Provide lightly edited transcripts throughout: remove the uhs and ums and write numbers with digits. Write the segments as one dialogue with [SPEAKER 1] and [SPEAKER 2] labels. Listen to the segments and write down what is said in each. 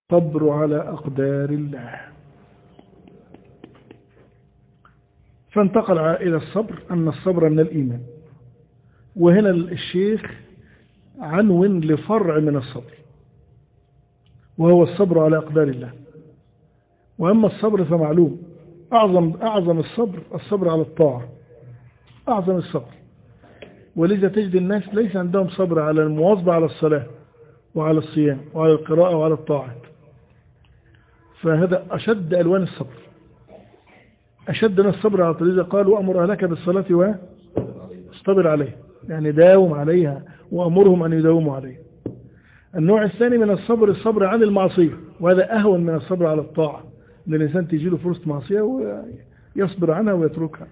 [SPEAKER 1] الصبر على أقدار الله. فانتقل إلى الصبر أن الصبر من الإيمان. وهنا الشيخ عنون لفرع من الصبر وهو الصبر على أقدار الله. وأما الصبر فمعلوم أعظم الصبر على الطاعة، أعظم الصبر. ولذا تجد الناس ليس عندهم صبر على المواظبة على الصلاة وعلى الصيام وعلى القراءة وعلى الطاعات. فهذا أشد ألوان الصبر، أشد من الصبر على طريقة قال وأمر أهلك بالصلاة واصطبر عليها، يعني داوم عليها وأمرهم أن يداوموا عليها. النوع الثاني من الصبر عن المعصية، وهذا أهون من الصبر على الطاعة، أن الإنسان تجي له فرصة معصية ويصبر عنها ويتركها.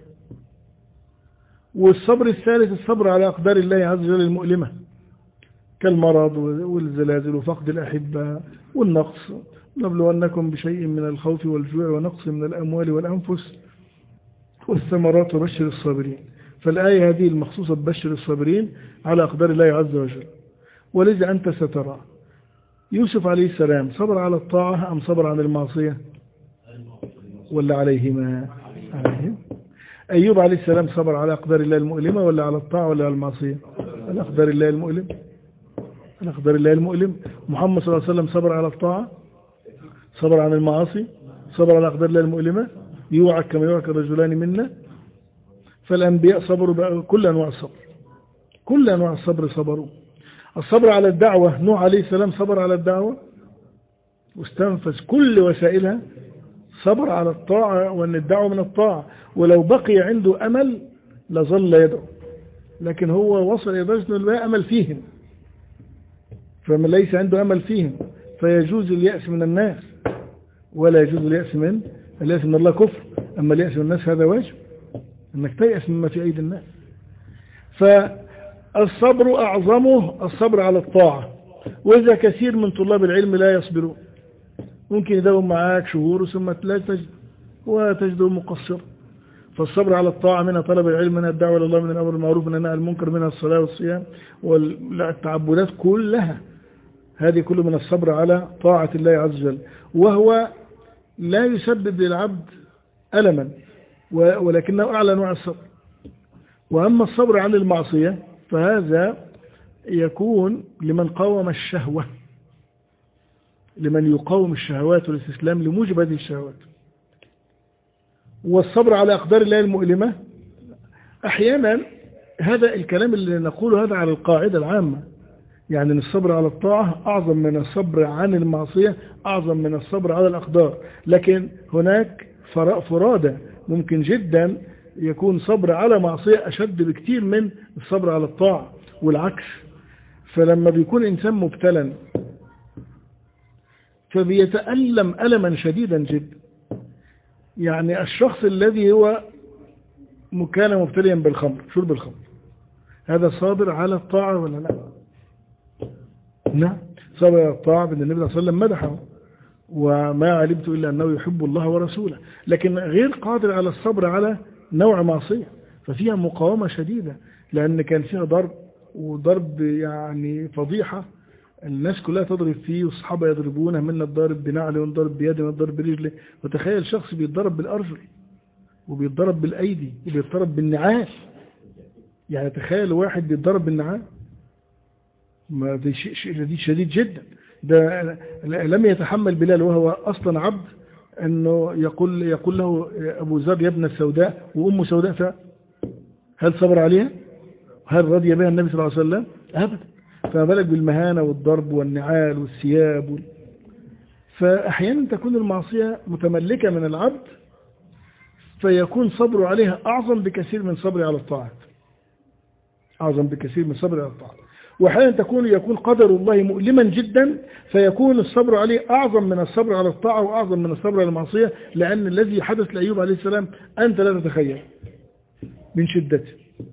[SPEAKER 1] والصبر الثالث الصبر على أقدار الله عز وجل المؤلمة كالمرض والزلازل وفقد الأحبة والنقص. نبلونكم بشيء من الخوف والجوع ونقص من الأموال والأنفس والثمرات وبشر الصابرين. فالآية هذه المخصوصة ببشر الصابرين على أقدار الله عز وجل. ولذا أنت سترى يوسف عليه السلام صبر على الطاعة أم صبر عن المعصية ولا عليهما؟ عليهم. أيوب عليه السلام صبر على أقدار الله المؤلمة ولا على الطاعة ولا على المعصية؟ على أقدار الله المؤلم، على أقدار الله المؤلم. محمد صلى الله عليه وسلم صبر على الطاعة، صبر عن المعاصي، صبر على أقدار الله المؤلمة، يوعك كما يوعك الرجلان منا. فالأنبياء صبروا بكل أنواع الصبر، كل أنواع الصبر صبروا. الصبر على الدعوة، نوح عليه السلام صبر على الدعوة واستنفذ كل وسائلها، صبر على الطاعة وأن الدعوة من الطاعة، ولو بقي عنده أمل لظل يدعو، لكن هو وصل إلى درجة أنه لا أمل فيهم، فمن ليس عنده أمل فيهم فيجوز اليأس من الناس ولا يجوز اليأس من الله كفر. أما اليأس من الناس هذا واجب، أنك تيأس مما في أيدي الناس. فالصبر أعظمه الصبر على الطاعة. وإذا كثير من طلاب العلم لا يصبرون، ممكن يداوم معاك شهور ثم لا تجد وتجده مقصر. فالصبر على الطاعة منها طلب العلم، منها الدعوة إلى الله، من الأمر المعروف، من النهي عن المنكر، منها الصلاة والصيام والتعبدات كلها، هذه كله من الصبر على طاعة الله عز وجل. وهو لا يسبب للعبد ألما ولكنه أعلى نوع الصبر. وأما الصبر عن المعصية فهذا يكون لمن قاوم الشهوة، لمن يقاوم الشهوات والاستسلام لموجب هذه الشهوات. والصبر على أقدار الله المؤلمة أحيانا، هذا الكلام اللي نقوله هذا على القاعدة العامة، يعني أن الصبر على الطاعة أعظم من الصبر عن المعصية، أعظم من الصبر على الأقدار. لكن هناك فرادة ممكن جدا يكون صبر على معصية أشد بكثير من الصبر على الطاعة والعكس. فلما بيكون إنسان مبتلا فبيتألم ألما شديدا جدا. يعني الشخص الذي هو كان مبتليا بالخمر، شرب الخمر، هذا صابر على الطاعة ولا لا؟ نعم، صابر على الطاعة، بأن النبي صلى الله عليه وسلم مدحه وما علمت إلا أنه يحب الله ورسوله، لكن غير قادر على الصبر على نوع معصية، ففيها مقاومة شديدة، لأن كان فيها ضرب يعني فضيحة، الناس كلها تضرب فيه والصحابة يضربونه، منا الضارب بنعله والضرب بيده والضرب برجله. وتخيل شخص بيتضرب بالأرجل وبيتضرب بالأيدي وبيتضرب بالنعال، يعني تخيل واحد بيتضرب بالنعال، ما دي شيء شديد جدا. ده لم يتحمل بلال وهو أصلا عبد أنه يقول له أبو ذر يا ابن السوداء وأم سوداء، هل صبر عليها؟ هل رضي بها النبي صلى الله عليه وسلم؟ أبدا. فما بالك بالمهانة والضرب والنعال والثياب فأحيانا تكون المعصية متملكة من العبد فيكون صبره عليها أعظم بكثير من صبره على الطاعات، أعظم بكثير من صبره على الطاعات. وأحيانا يكون قدر الله مؤلما جدا فيكون الصبر عليه أعظم من الصبر على الطاعة وأعظم من الصبر على المعصية، لأن الذي حدث لأيوب عليه السلام أنت لا تتخيل من شدته.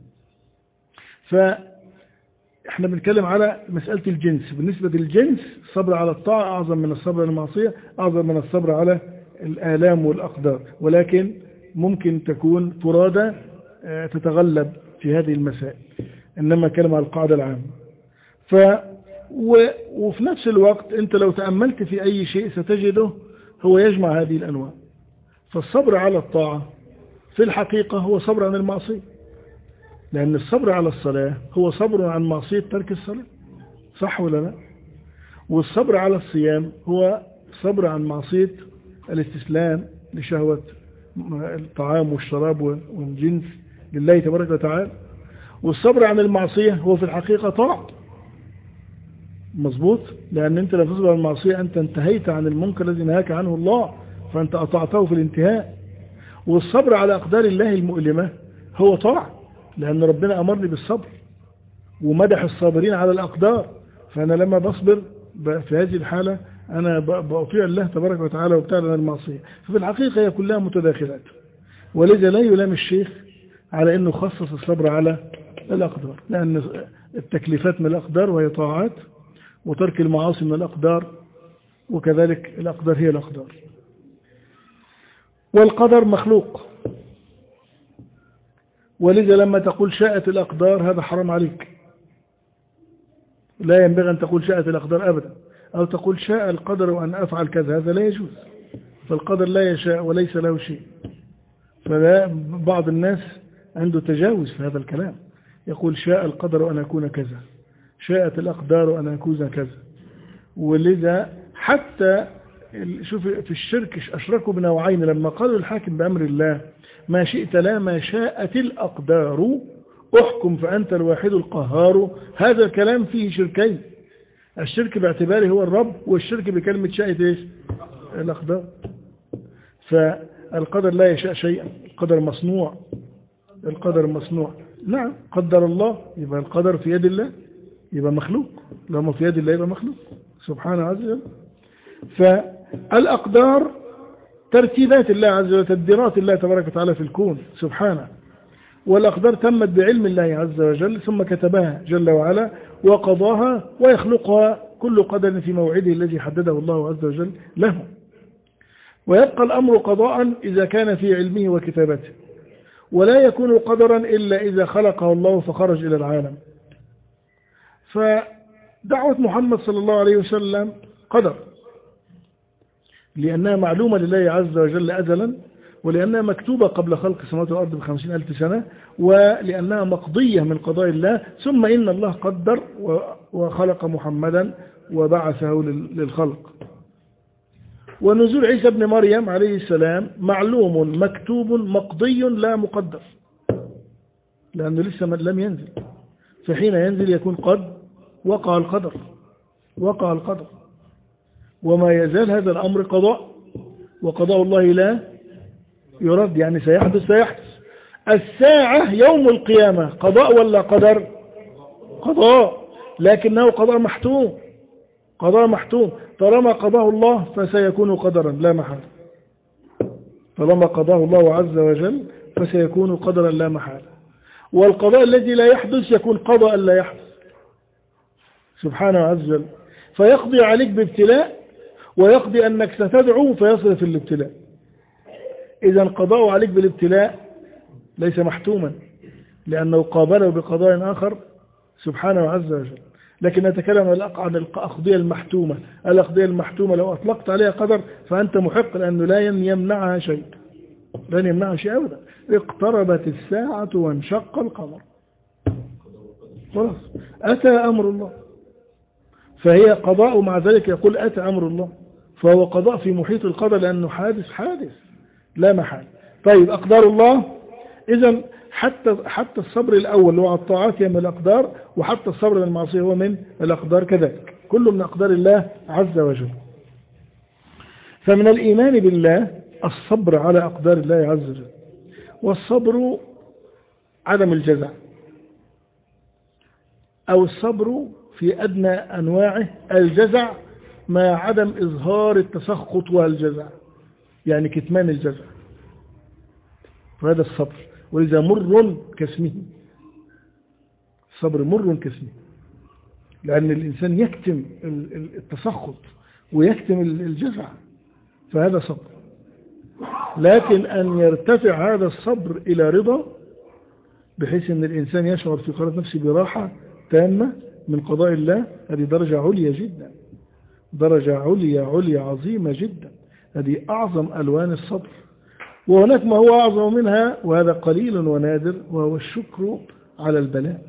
[SPEAKER 1] فإحنا بنتكلم على مسألة الجنس. بالنسبة للجنس الصبر على الطاعة أعظم من الصبر على المعصية، أعظم من الصبر على الآلام والأقدار، ولكن ممكن تكون فرادة تتغلب في هذه المسائل، إنما كلمة على القاعدة العامة. وفي نفس الوقت أنت لو تأملت في أي شيء ستجده هو يجمع هذه الأنواع. فالصبر على الطاعة في الحقيقة هو صبر عن المعصية، لأن الصبر على الصلاة هو صبر عن معصية ترك الصلاة، صح ولا لا؟ والصبر على الصيام هو صبر عن معصية الاستسلام لشهوة الطعام والشراب والجنس لله تبارك وتعالى. والصبر عن المعصية هو في الحقيقة طاعة، مظبوط، لأن أنت لا تصبر عن المعصية أنت انتهيت عن المنكر الذي نهاك عنه الله، فأنت أطعته في الانتهاء. والصبر على أقدار الله المؤلمة هو طاعة، لأن ربنا أمرني بالصبر ومدح الصابرين على الأقدار، فأنا لما بصبر في هذه الحالة أنا بأطيع الله تبارك وتعالى وابتعد عن المعصية. ففي الحقيقة هي كلها متداخلات، ولذا لا يلام الشيخ على أنه خصص الصبر على الأقدار، لأن التكليفات من الأقدار وهي طاعات، وترك المعاصي من الأقدار، وكذلك الأقدار هي الأقدار. والقدر مخلوق، ولذا لما تقول شاءت الأقدار هذا حرام عليك، لا ينبغي أن تقول شاءت الأقدار أبدا، أو تقول شاء القدر وأن أفعل كذا، هذا لا يجوز، فالقدر لا يشاء وليس له شيء. فلا بعض الناس عنده تجاوز في هذا الكلام، يقول شاء القدر وأن أكون كذا، شاءت الأقدار وأن أكون كذا. ولذا حتى شوف في الشرك أشركوا بنوعين، لما قالوا الحاكم بأمر الله ما شئت لا ما شاءت الأقدار احكم فأنت الواحد القهار، هذا الكلام فيه شركين، الشرك باعتباره هو الرب، والشرك بكلمة شاءت ايش؟ الأقدار. فالقدر لا يشاء شيئا، القدر مصنوع، القدر مصنوع، نعم قدر الله، يبقى القدر في يد الله يبقى مخلوق، لما في يد الله يبقى مخلوق سبحانه عز وجل. فالأقدار ترتيبات الله عز وجل، تدبيرات الله تبارك وتعالى في الكون سبحانه، والأقدار تمت بعلم الله عز وجل ثم كتبها جل وعلا وقضاها، ويخلقها كل قدر في موعده الذي حدده الله عز وجل له. ويبقى الأمر قضاء إذا كان في علمه وكتابته، ولا يكون قدرا إلا إذا خلقه الله فخرج إلى العالم. فدعوة محمد صلى الله عليه وسلم قدر، لأنها معلومة لله عز وجل أزلا، ولأنها مكتوبة قبل خلق السماوات والأرض ب50,000 سنة، ولأنها مقضية من قضاء الله. ثم إن الله قدر وخلق محمدا وبعثه للخلق. ونزول عيسى ابن مريم عليه السلام معلوم مكتوب مقضي لا مقدر، لأنه لسه لم ينزل، فحين ينزل يكون قد وقع القدر، وقع القدر. وما يزال هذا الأمر قضاء، وقضاء الله لا يرد، يعني سيحدث سيحدث. الساعة يوم القيامة قضاء ولا قدر؟ قضاء، لكنه قضاء محتوم، قضاء محتوم، طالما قضاه الله فسيكون قدرا لا محالة، طالما قضاه الله عز وجل فسيكون قدرا لا محالة. والقضاء الذي لا يحدث يكون قضاء لا يحدث سبحانه عز وجل، فيقضي عليك بابتلاء، ويقضي أنك ستدعو فيصرف الابتلاء. إذا قضاء عليك بالابتلاء ليس محتوما، لأنه قابله بقضاء آخر سبحانه عز وجل. لكن نتكلم عن الأقضية المحتومة. الأقضية المحتومة لو أطلقت عليها قدر فأنت محق، لأنه لا يمنعها شيء، لن يمنعها شيء أبدا. اقتربت الساعة وانشق القمر، خلاص أتى أمر الله، فهي قضاء، مع ذلك يقول أتى أمر الله، فهو قضاء في محيط القدر، لأنه حادث لا محال. طيب أقدار الله، إذن حتى الصبر الأول هو على الطاعات من الأقدار، وحتى الصبر من المعصية هو من الأقدار كذلك، كله من أقدار الله عز وجل. فمن الإيمان بالله الصبر على أقدار الله عز وجل، والصبر عدم الجزع، أو الصبر في أدنى أنواعه الجزع مع عدم إظهار التسخط والجزع، يعني كتمان الجزع، وهذا الصبر. ولذا مر كاسمه، الصبر مر كاسمه، لأن الإنسان يكتم التسخط ويكتم الجزع، فهذا صبر. لكن أن يرتفع هذا الصبر إلى رضا، بحيث أن الإنسان يشعر في قرارة نفسه براحة تامة، من قضاء الله، هذه درجة عليا جدا، درجة عليا عظيمة جدا، هذه أعظم ألوان الصبر. وهناك ما هو أعظم منها وهذا قليل ونادر، وهو الشكر على البلاء.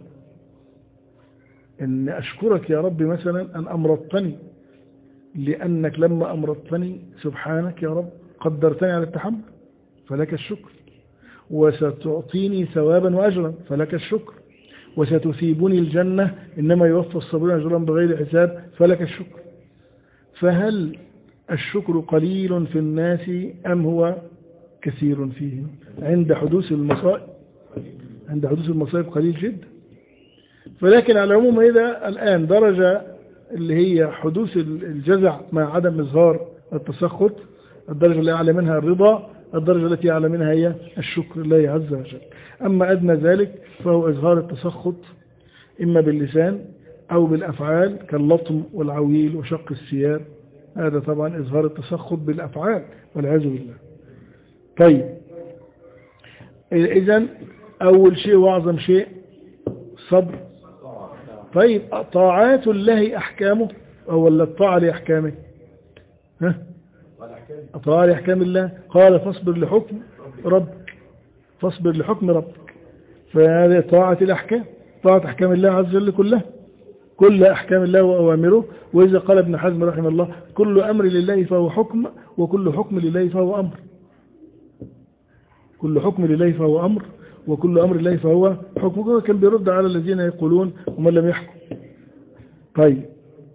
[SPEAKER 1] إن أشكرك يا رب مثلا أن أمرضتني، لأنك لما أمرضتني سبحانك يا رب قدرتني على التحمل فلك الشكر، وستعطيني ثوابا وأجرا فلك الشكر، وستثيبني الجنة إنما يوفى الصابرون أجرهم بغير حساب فلك الشكر. فهل الشكر قليل في الناس أم هو كثير فيهم؟ عند حدوث المصائب، عند حدوث المصائب قليل جدا. ولكن على العموم إذا الآن درجة اللي هي حدوث الجزع مع عدم إظهار التسخط، الدرجة اللي أعلى منها الرضا، الدرجة التي أعلى منها هي الشكر لله عز وجل. أما أدنى ذلك فهو إظهار التسخط إما باللسان أو بالأفعال كاللطم والعويل وشق الثياب، هذا طبعا إظهار التسخط بالأفعال والعياذ بالله. طيب إذن أول شيء وأعظم شيء صبر. طيب طاعات الله أحكامه ولا الطاعة لأحكامه؟ الطاعة لأحكام الله، قال فاصبر لحكم ربك، فاصبر لحكم ربك، فهذه طاعة الأحكام، طاعة أحكام الله عز وجل كلها، كل أحكام الله وأوامره. وإذا قال ابن حزم رحمه الله كل أمر لله فهو حكم، وكل حكم لله فهو أمر، كل حكم لله فهو أمر، وكل أمر الله فهو حكم. كان بيرد على الذين يقولون ومن لم يحكم. طيب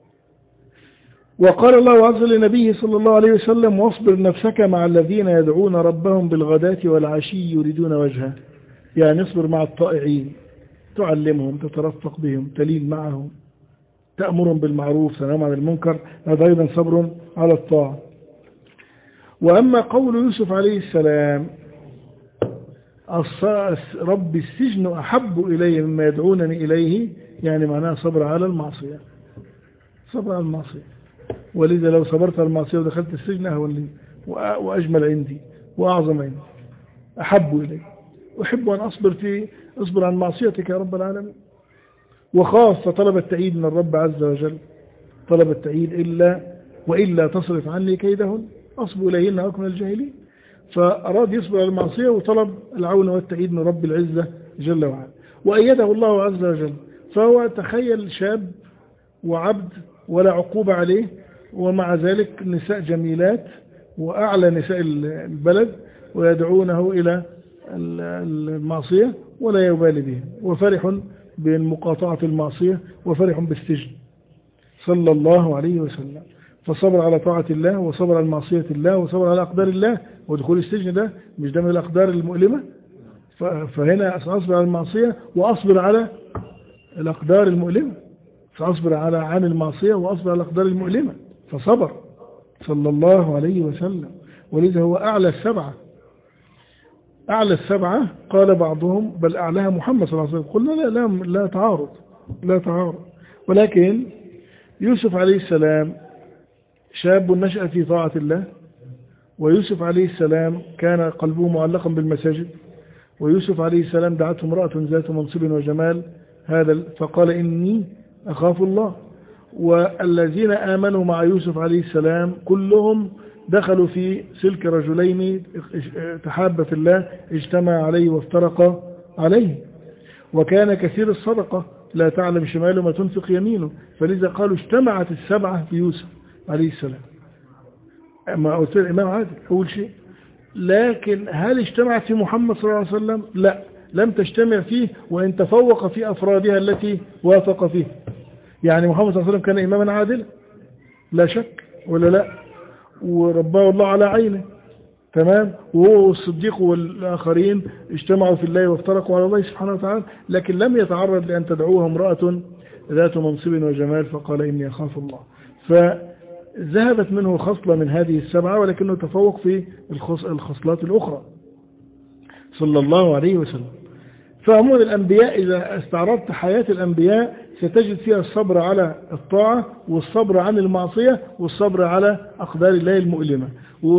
[SPEAKER 1] وقال الله عز وجل لنبيه صلى الله عليه وسلم واصبر نفسك مع الذين يدعون ربهم بالغداة والعشي يريدون وجهه، يعني اصبر مع الطائعين، تعلمهم، تترفق بهم، تلين معهم، تأمرهم بالمعروف، تنهاهم عن المنكر، هذا أيضا صبر على الطاعة. وأما قول يوسف عليه السلام رب السجن أحب إلي مما يدعونني إليه، يعني معناها صبر على المعصية، صبر على المعصية. ولذا لو صبرت على المعصية ودخلت السجن أهون لي وأجمل عندي وأعظم عندي، أحب إلي، أحب أن أصبر عن معصيتك يا رب العالمين. وخاف فطلب التأييد من الرب عز وجل، طلب التأييد وإلا تصرف عني كيدهن أصب إليهن أكون الجاهلين، فأراد يصبر على المعصية وطلب العون والتأييد من رب العزة جل وعلا، وأيده الله عز وجل. فهو تخيل شاب وعبد ولا عقوبة عليه، ومع ذلك نساء جميلات وأعلى نساء البلد ويدعونه إلى المعصية ولا يبالي به، وفرح بمقاطعة المعصية وفرح بالسجن صلى الله عليه وسلم. فصبر على طاعة الله وصبر على معصية الله وصبر على أقدار الله، ودخول السجن ده مش ده من الأقدار المؤلمة، فهنا أصبر على المعصية وأصبر على الأقدار المؤلمة، فأصبر عن المعصية وأصبر على الأقدار المؤلمة، فصبر صلى الله عليه وسلم. ولذا هو أعلى السبعة، أعلى السبعة، قال بعضهم بل أعلاها محمد صلى الله عليه وسلم. قلنا لا تعارض، لا تعارض. ولكن يوسف عليه السلام شاب نشأ في طاعة الله، ويوسف عليه السلام كان قلبه معلقا بالمساجد، ويوسف عليه السلام دعته امرأة ذات منصب وجمال فقال إني أخاف الله. والذين آمنوا مع يوسف عليه السلام كلهم دخلوا في سلك رجلين تحابا في الله اجتمع عليه وافترقا عليه، وكان كثير الصدقة لا تعلم شماله ما تنفق يمينه، فلذا قالوا اجتمعت السبعة في يوسف عليه السلام. أما قلت الإمام عادل أول شيء، لكن هل اجتمعت في محمد صلى الله عليه وسلم؟ لا، لم تجتمع فيه، وإن تفوق في أفرادها التي وافق فيه. يعني محمد صلى الله عليه وسلم كان إماما عادل لا شك ولا لا، ورباه الله على عينه تمام، وهو والصديق والآخرين اجتمعوا في الله وافترقوا على الله سبحانه وتعالى، لكن لم يتعرض لأن تدعوها امرأة ذات منصب وجمال فقال إني أخاف الله. فذهبت منه خصلة من هذه السبعة، ولكنه تفوق في الخصلات الأخرى صلى الله عليه وسلم. فعموما الأنبياء إذا استعرضت حياة الأنبياء ستجد فيها الصبر على الطاعة والصبر عن المعصية والصبر على أقدار الله المؤلمة.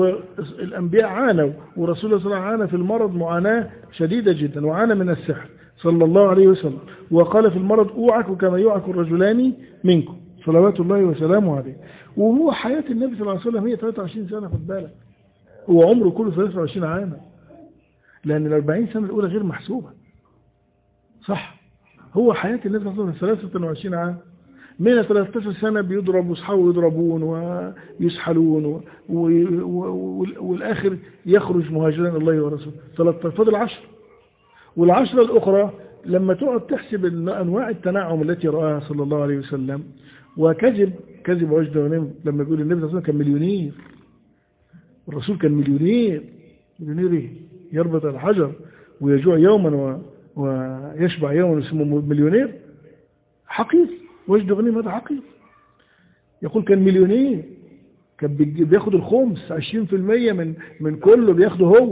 [SPEAKER 1] والأنبياء عانوا، ورسول الله صلى الله عليه وسلم عانى في المرض معاناة شديدة جدا، وعانى من السحر صلى الله عليه وسلم، وقال في المرض اوعك كما يوعك الرجلان منكم صلوات الله وسلامه عليه. وهو حياة النبي صلى الله عليه وسلم هي 23 سنة، خد بالك، هو عمره كله 23 عاما، لأن ال 40 سنة الأولى غير محسوبة، صح؟ هو حياة النبي صلى الله عليه وسلم 23 عام، من 13 سنة بيضرب واصحابه يضربون ويسحلون والآخر يخرج مهاجرا الله ورسوله 13، فاضل 10. والعشرة الأخرى لما تقعد تحسب أنواع التنعم التي رآها صلى الله عليه وسلم، وكذب عجد ونم لما بيقول النبي صلى الله عليه وسلم كان مليونير، الرسول كان مليونير إيه؟ يربط الحجر ويجوع يوما ويشبع يوما اسمه مليونير، حقير. وجد غنيم هذا حقير. يقول كان مليونير، كان بياخد الخمس 20% من كله بياخده هو،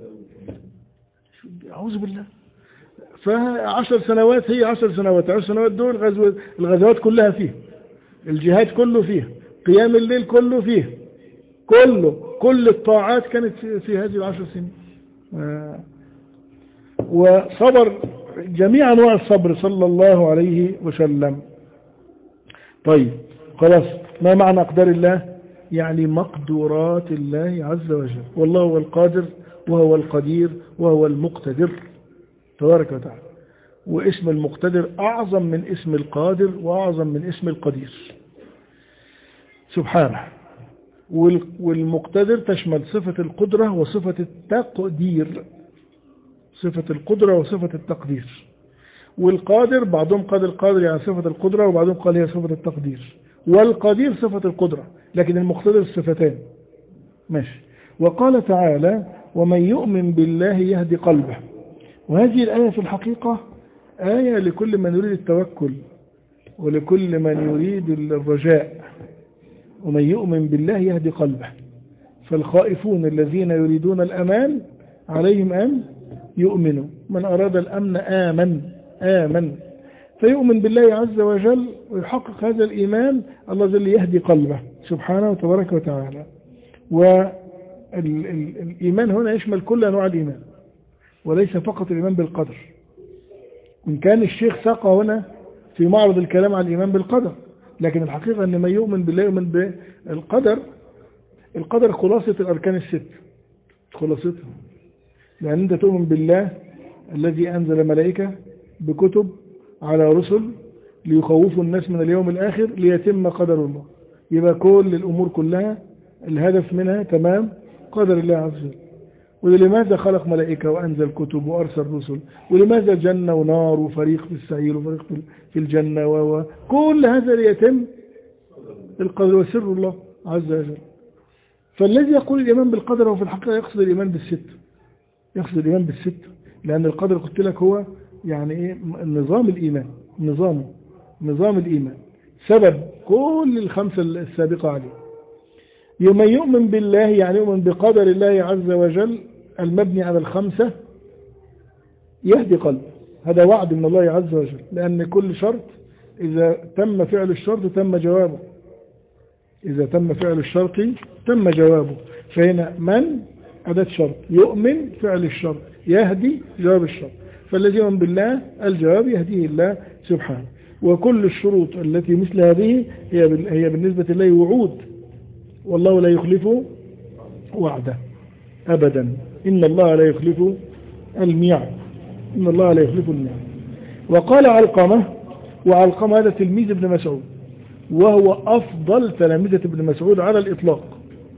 [SPEAKER 1] أعوذ بالله. ف10 سنوات هي 10 سنوات، 10 سنوات دول الغزوات كلها فيه، الجهاد كله فيه، قيام الليل كله فيه، كل الطاعات كانت في هذه ال10 سنين. وصبر جميع أنواع الصبر صلى الله عليه وسلم. طيب خلاص، ما معنى أقدار الله؟ يعني مقدورات الله عز وجل، والله هو القادر وهو القدير وهو المقتدر تبارك وتعالى. واسم المقتدر أعظم من اسم القادر وأعظم من اسم القدير سبحانه. والمقتدر تشمل صفة القدرة وصفة التقدير، صفة القدرة وصفة التقدير. والقادر بعضهم قال القادر يعني صفة القدرة، وبعضهم قال هي صفة التقدير، والقدير صفة القدرة، لكن المقتدر الصفتان. ماشي. وقال تعالى ومن يؤمن بالله يهدي قلبه. وهذه الآية في الحقيقة آية لكل من يريد التوكل ولكل من يريد الرجاء. ومن يؤمن بالله يهدي قلبه، فالخائفون الذين يريدون الأمان عليهم أن يؤمنوا. من أراد الأمن آمن فيؤمن بالله عز وجل ويحقق هذا الإيمان، الله جل يهدي قلبه سبحانه وتبارك وتعالى. والإيمان هنا يشمل كل أنواع الإيمان وليس فقط الإيمان بالقدر. إن كان الشيخ ساق هنا في معرض الكلام عن الإيمان بالقدر، لكن الحقيقة أن من يؤمن بالله يؤمن بالقدر. القدر خلاصة الأركان الست، خلاصتها، لأن أنت تؤمن بالله الذي أنزل ملائكة بكتب على رسل ليخوفوا الناس من اليوم الآخر ليتم قدر الله. يبقى كل الأمور كلها الهدف منها تمام قدر الله عز وجل. ولماذا خلق ملائكة وأنزل كتب وأرسل رسل؟ ولماذا جنة ونار وفريق في السعير وفريق في الجنة كل هذا ليتم القدر وسر الله عز وجل. فالذي يقول الإيمان بالقدر هو في الحقيقة يقصد الإيمان بالست، يقصد الإيمان بالست، لأن القدر قلت لك هو يعني إيه؟ نظام الإيمان، نظام الإيمان، سبب كل الخمسة السابقة عليه. يوم يؤمن بالله يعني يؤمن بقدر الله عز وجل المبني على الخمسة يهدي قلبه. هذا وعد من الله عز وجل، لأن كل شرط إذا تم فعل الشرط تم جوابه، إذا تم فعل الشرط تم جوابه. فهنا من أداة شرط، يؤمن فعل الشرط، يهدي جواب الشرط. فالذي يؤمن بالله الجواب يهديه الله سبحانه. وكل الشروط التي مثل هذه هي بالنسبة لله وعود، والله لا يخلف وعده أبدا. إن الله لا يخلف الميعاد، إن الله لا يخلف الميعاد. وقال علقمة، وعلقمة هذا تلميذ ابن مسعود، وهو أفضل تلامذة ابن مسعود على الإطلاق،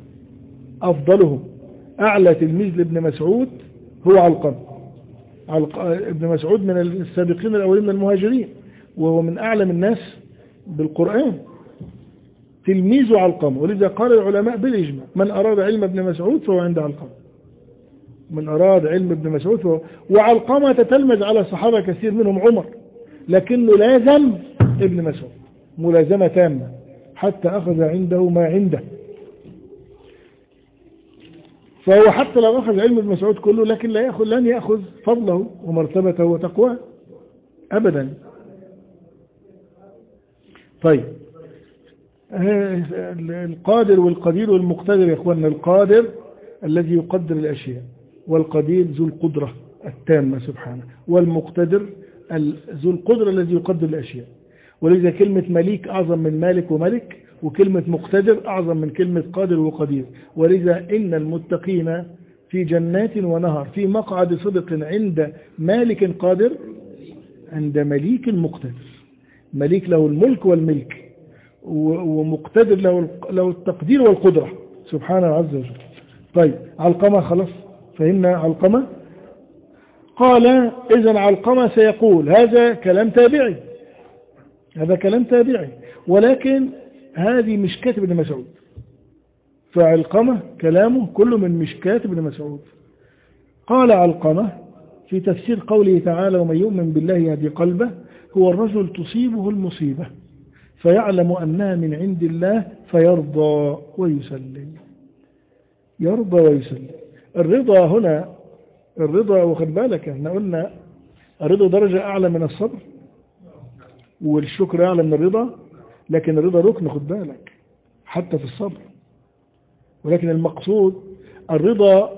[SPEAKER 1] أفضلهم، أعلى تلميذ لابن مسعود هو علقمة. ابن مسعود من السابقين الأولين من المهاجرين، وهو من أعلم الناس بالقرآن، تلميذ علقمة. ولذا قال العلماء بالإجماع من أراد علم ابن مسعود فهو عند علقمة، من أراد علم ابن مسعود فهو. وعلقمة تتلمذ على صحابة كثير منهم عمر، لكنه لازم ابن مسعود ملازمة تامة حتى أخذ عنده ما عنده. فهو حتى لو أخذ علم ابن مسعود كله لكن لن يأخذ فضله ومرتبته وتقواه أبدا. طيب، القادر والقدير والمقتدر يا اخواننا. القادر الذي يقدر الأشياء، والقدير ذو القدرة التامة سبحانه، والمقتدر ذو القدرة الذي يقدر الأشياء. ولذا كلمة مليك أعظم من مالك وملك، وكلمة مقتدر أعظم من كلمة قادر وقدير. ولذا إن المتقين في جنات ونهر في مقعد صدق عند مالك قادر عند مليك مقتدر. مليك له الملك والملك، ومقتدر له التقدير والقدرة سبحانه عز وجل. طيب علقمة خلاص فهمنا علقمة. قال إذن علقمة سيقول هذا كلام تابعي، هذا كلام تابعي، ولكن هذه مشكاة ابن مسعود. فعلقمة كلامه كله من مشكاة ابن مسعود. قال علقمة في تفسير قوله تعالى ومن يؤمن بالله يهدي قلبه، هو الرجل تصيبه المصيبة فيعلم أنها من عند الله فيرضى ويسلم. يرضى ويسلم. الرضا هنا، الرضا واخد بالك احنا قلنا الرضا درجة أعلى من الصبر، والشكر أعلى من الرضا، لكن الرضا ركن خد بالك حتى في الصبر. ولكن المقصود الرضا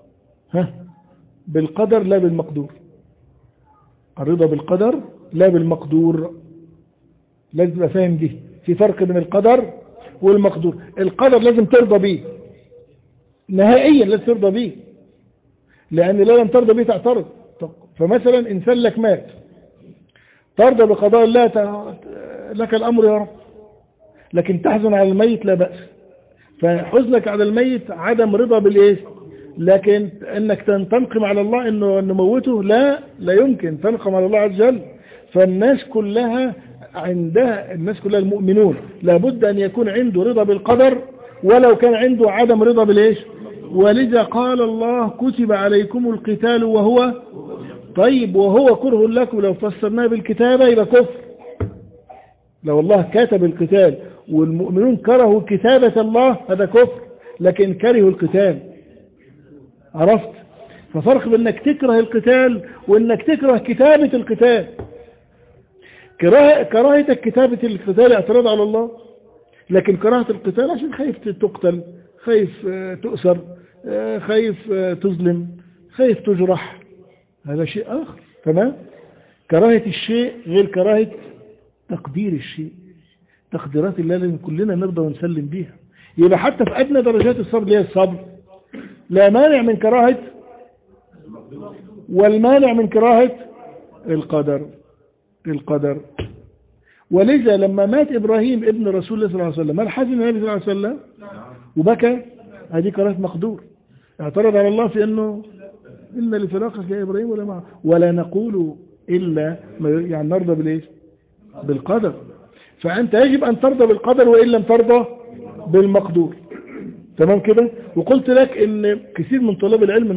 [SPEAKER 1] بالقدر لا بالمقدور. الرضا بالقدر لا بالمقدور، لازم تبقى فاهم دي، في فرق بين القدر والمقدور. القدر لازم ترضى به نهائيا، لازم ترضى به، لأن لو لم ترضى به تعترض. فمثلا إنسان لك مات، ترضى بقضاء الله لك الأمر يا رب، لكن تحزن على الميت لا بأس. فحزنك على الميت عدم رضا بالإيه، لكن انك تنقم على الله انه موته لا يمكن تنقم على الله عز وجل. فالناس كلها عندها، الناس كلها المؤمنون لابد ان يكون عنده رضا بالقدر ولو كان عنده عدم رضا بالايش. ولذا قال الله كتب عليكم القتال وهو طيب وهو كره لكم، لو فسرناه بالكتابة يبقى كفر. لو الله كتب القتال والمؤمنون كرهوا كتابة الله هذا كفر، لكن كرهوا القتال. عرفت؟ ففرق بين انك تكره القتال وانك تكره كتابة القتال. كراهتك كتابة القتال اعتراض على الله، لكن كراهة القتال عشان خايف تقتل، خايف تؤسر، خايف تظلم، خايف تجرح، هذا شيء آخر. تمام؟ كراهة الشيء غير كراهة تقدير الشيء. تقديرات الله لازم كلنا نرضى ونسلم بيها. يبقى حتى في أدنى درجات الصبر اللي هي الصبر لا مانع من كراهة، والمانع من كراهة القدر. ولذا لما مات إبراهيم ابن رسول الله صلى الله عليه وسلم هل حزن النبي صلى الله عليه وسلم وبكى؟ هذه كراهة مقدور، اعترض على الله في أنه إن لفراقك يا إبراهيم ولا معه ولا نقول إلا يعني نرضى بالإيه؟ بالقدر. فأنت يجب أن ترضى بالقدر وإن لم ترضى بالمقدور. تمام كده؟ وقلت لك ان كثير من طلاب العلم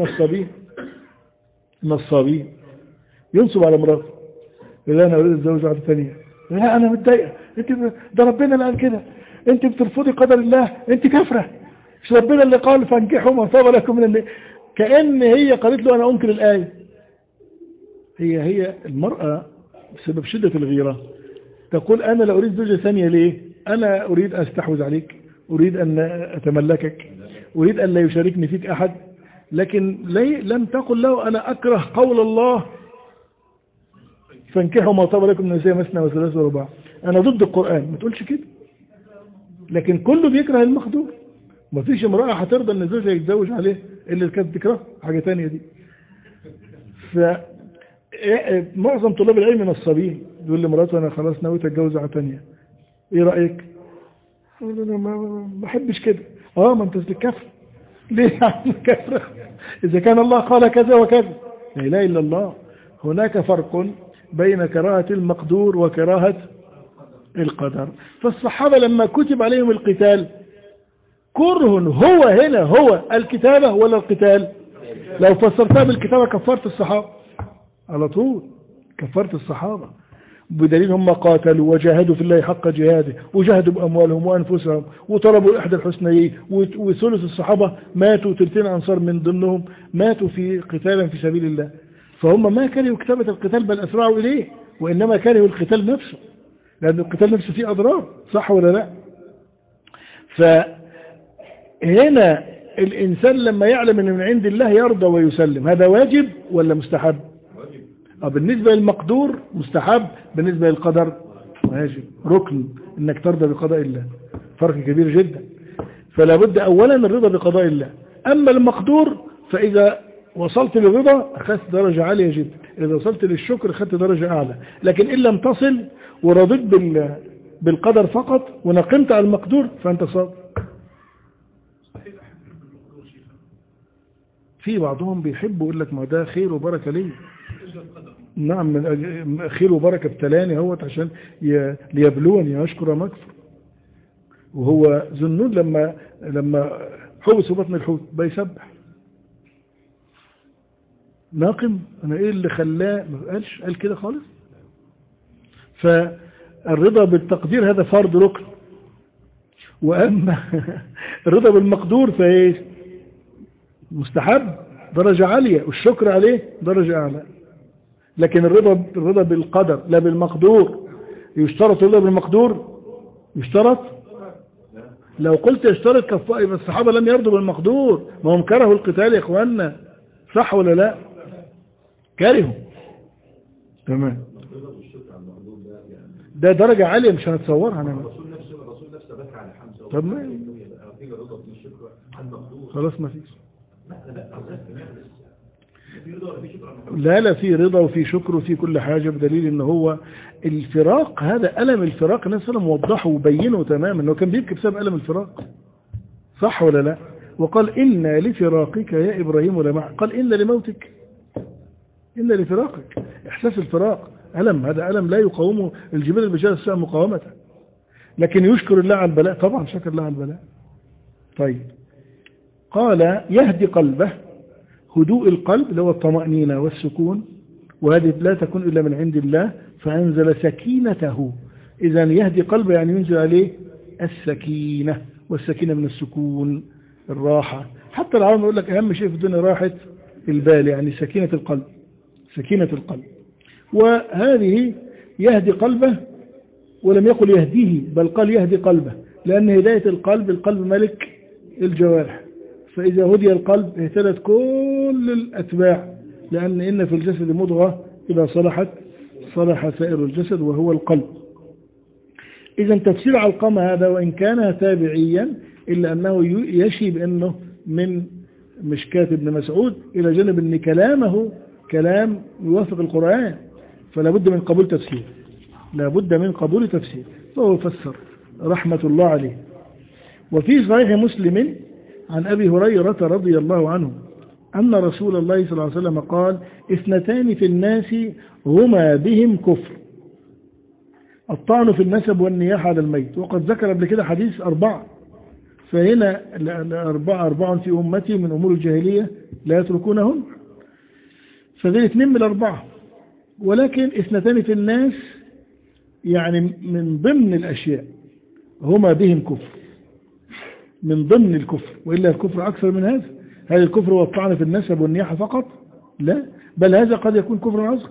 [SPEAKER 1] نصابين ينصب على مراته، يقول انا اريد اتزوج واحده ثانيه، لا انا متضايقه، انت ده ربنا اللي قال كده، انت بترفضي قدر الله، انت كافره، مش ربنا اللي قال فانكحوا ما طاب لكم من النساء. كأن هي قالت له انا انكر الايه. هي المراه بسبب شده الغيره تقول انا لا اريد زوجه ثانيه. ليه؟ انا اريد ان استحوذ عليك، أريد أن أتملكك، أريد أن لا يشاركني فيك أحد. لكن لم تقل له أنا أكره قول الله فانكحوا ما طاب لكم من النساء مثنى وثلاث ورباع، أنا ضد القرآن، ما تقولش كده. لكن كله بيكره المقدور. ما فيش امرأة هترضى أن زوجها يتزوج عليه إلا اللي كانت تكره حاجة تانية دي. فمعظم طلاب العلم نصابين، يقول لمراته أنا خلاص نويت أتجوز واحدة تانية، إيه رأيك؟ أنا ما بحبش كده. ما انت بتكفر ليه يا عم كفر؟ اذا كان الله قال كذا وكذا. لا اله الا الله. هناك فرق بين كراهة المقدور وكراهة القدر. فالصحابة لما كتب عليهم القتال كره هو هنا هو الكتابة ولا القتال؟ لو فسرتها بالكتابة كفرت الصحابة على طول، كفرت الصحابة، بدليل هم قاتلوا وجاهدوا في الله حق جهاده وجاهدوا بأموالهم وأنفسهم وطلبوا إحدى الحسنيين، وثلث الصحابة ماتوا، ثلثين أنصار من ضمنهم ماتوا في قتالا في سبيل الله. فهم ما كرهوا كتابة القتال بل أسرعوا إليه، وإنما كرهوا القتال نفسه، لأن القتال نفسه فيه أضرار، صح ولا لا؟ فهنا الإنسان لما يعلم أن من عند الله يرضى ويسلم، هذا واجب ولا مستحب؟ بالنسبة للمقدور مستحب، بالنسبة للقدر واجب ركن انك ترضى بقضاء الله، فرق كبير جدا. فلا بد اولا الرضا بقضاء الله. اما المقدور فاذا وصلت للرضا اخذت درجة عالية جدا، اذا وصلت للشكر اخذت درجة اعلى. لكن ان لم تصل ورضيت بالقدر فقط ونقمت على المقدور فانت صادق. في بعضهم بيحب يقول لك ما ده خير وبركة ليه. نعم خير وبركة ابتلاني هوت عشان ليبلوني أشكر مكفر. وهو ذنون لما حبس بطن الحوت بيسبح ناقم. أنا إيه اللي خلاه ما قالش، قال كده خالص. فالرضا بالتقدير هذا فرض ركن. وأما الرضا بالمقدور فإيه مستحب درجة عالية، والشكر عليه درجة أعلى. لكن الرضا بالقدر لا بالمقدور. يشترط الرضا بالمقدور؟ يشترط؟ لو قلت يشترط كفاء يبقى الصحابة لم يرضوا بالمقدور، ما هم كرهوا القتال يا اخواننا، صح ولا لا؟ كرهوا. تمام. ده درجة عالية مش هنتصورها.
[SPEAKER 2] الرسول نفسه بكى على حمزة.
[SPEAKER 1] طب ما خلاص ما فيش. لا في رضا وفي شكر وفي كل حاجة، بدليل ان هو الفراق هذا ألم الفراق النبي صلى الله عليه وسلم وضحه وبينه تماما انه كان بيبكي بسبب ألم الفراق، صح ولا لا؟ وقال إن لفراقك يا إبراهيم لمع، قال إن لموتك، إن لفراقك. إحساس الفراق ألم، هذا ألم لا يقاومه الجبال البشرية الساعة مقاومة. لكن يشكر الله على البلاء، طبعا شكر الله على البلاء. طيب قال يهدي قلبه، هدوء القلب اللي هو الطمأنينة والسكون، وهذه لا تكون إلا من عند الله، فأنزل سكينته. إذا يهدي قلبه يعني ينزل عليه السكينة، والسكينة من السكون الراحة. حتى العالم يقول لك أهم شيء في الدنيا راحة البال، يعني سكينة القلب، سكينة القلب. وهذه يهدي قلبه، ولم يقل يهديه بل قال يهدي قلبه، لأن هداية القلب ملك الجوارح. فإذا هدي القلب اهتدت كل الأتباع، لأن إن في الجسد مضغة إذا صلحت صلح سائر الجسد وهو القلب. إذا تفسير علقمة هذا وإن كان تابعيا إلا أنه يشي بأنه من مشكاة ابن مسعود، إلى جانب أن كلامه كلام يوافق القرآن، فلا بد من قبول تفسير، لا بد من قبول تفسير، فهو فسر رحمة الله عليه. وفي صحيح مسلم عن أبي هريرة رضي الله عنه أن رسول الله صلى الله عليه وسلم قال: اثنتان في الناس هما بهم كفر، الطعن في النسب والنياحة على الميت. وقد ذكر قبل كده حديث 4، فهنا 4 في أمتي من أمور الجاهلية لا يتركونهم، فذي 2 من 4، ولكن اثنتان في الناس يعني من ضمن الأشياء هما بهم كفر، من ضمن الكفر، وإلا الكفر أكثر من هذا. هل الكفر هو الطعن في النسب والنياحة فقط؟ لا، بل هذا قد يكون كفر أصغر،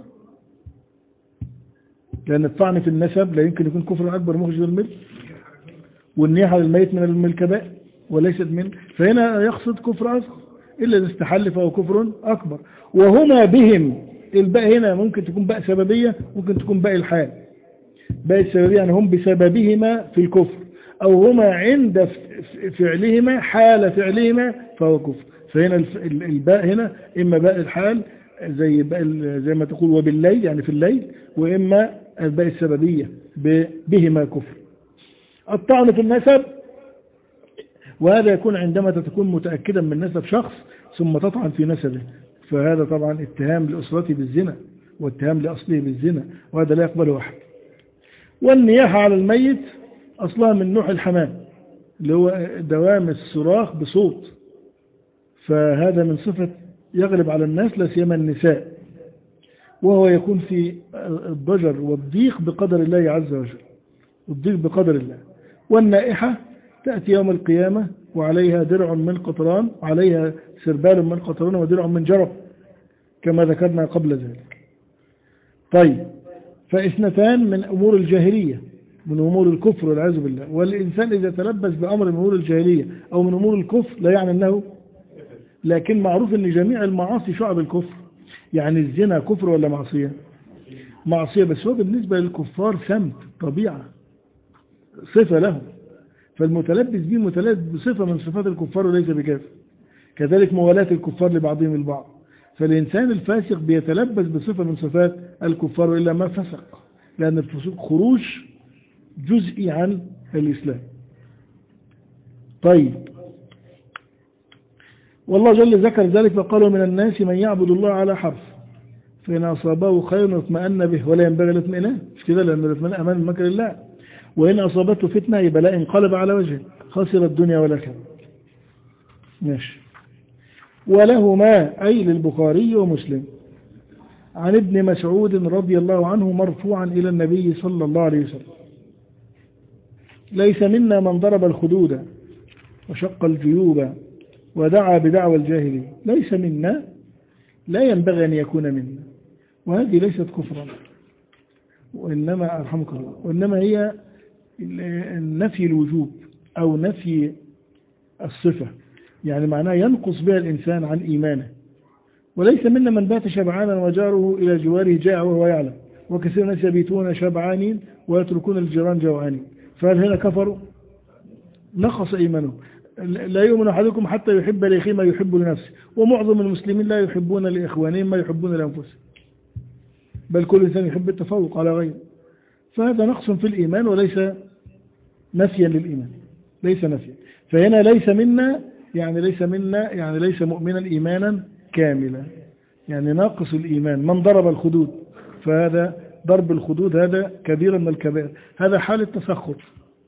[SPEAKER 1] لأن الطعن في النسب لا يمكن يكون كفر أكبر مخرج للملك، والنياحة للميت من الكبائر وليست من، فهنا يقصد كفر أصغر، إلا إذا استحل فهو كفر أكبر. وهما بهم، الباء هنا ممكن تكون باء سببية، ممكن تكون باء الحال. باء السببية يعني هم بسببهما في الكفر، أو هما عند فعلهما حال فعلهما فهو كفر. فهنا الباء هنا إما باء الحال زي ما تقول وبالليل يعني في الليل، وإما الباء السببية بهما كفر. الطعن في النسب، وهذا يكون عندما تكون متأكدا من نسب شخص ثم تطعن في نسبه، فهذا طبعا اتهام لأسرته بالزنا واتهام لأصله بالزنا، وهذا لا يقبله أحد. والنياحة على الميت أصلها من نوح الحمام اللي هو دوام الصراخ بصوت، فهذا من صفة يغلب على الناس لا سيما النساء، وهو يكون في الضجر والضيق بقدر الله عز وجل، الضيق بقدر الله. والنائحة تأتي يوم القيامة وعليها درع من قطران، عليها سربال من قطران ودرع من جرب كما ذكرنا قبل ذلك. طيب، فاثنتان من أمور الجاهلية، من أمور الكفر والعياذ بالله. والإنسان إذا تلبس بأمر من أمور الجاهلية أو من أمور الكفر لا يعني أنه، لكن معروف أن جميع المعاصي شعب الكفر، يعني الزنا كفر ولا معصية؟ معصية، بس هو بالنسبة للكفار سمت، طبيعة، صفة لهم، فالمتلبس به متلبس بصفة من صفات الكفار وليس بكافر. كذلك موالاة الكفار لبعضهم البعض، فالإنسان الفاسق بيتلبس بصفة من صفات الكفار وإلا ما فسق، لأن الفسوق خروج جزئي عن الإسلام. طيب، والله جل ذكر ذلك فقالوا من الناس من يعبد الله على حرف فإن أصابه خير اطمأن به ولا ينبغي الاطمئنان، مش كده؟ لأن الاطمئنان أمان من مكر الله. وإن أصابته فتنة يبقى انقلب على وجهه خسر الدنيا والآخرة. ماشي. ولهما أي للبخاري ومسلم عن ابن مسعود رضي الله عنه مرفوعا إلى النبي صلى الله عليه وسلم: ليس منا من ضرب الخدود وشق الجيوب ودعا بدعوى الجاهلية. ليس منا، لا ينبغي أن يكون منا، وهذه ليست كفرا، وإنما أرحمك الله، وإنما هي نفي الوجوب أو نفي الصفة، يعني معناه ينقص بها الإنسان عن إيمانه. وليس منا من بات شبعانا وجاره إلى جواره جاع وهو يعلم، وكثير ناس يبيتون شبعانين ويتركون الجيران جوعانين، فهل هنا كفروا؟ نقص إيمانه. لا يؤمن أحدكم حتى يحب لأخيه ما يحب لنفسه، ومعظم المسلمين لا يحبون لإخوانهم ما يحبون لأنفسهم، بل كل إنسان يحب التفوق على غيره، فهذا نقص في الإيمان وليس نفيا للإيمان، ليس نفيا. فهنا ليس منا يعني ليس مؤمنا إيمانا كاملا، يعني ناقص الإيمان. من ضرب الخدود، فهذا ضرب الخدود هذا كبير من الكبائر، هذا حال التسخط،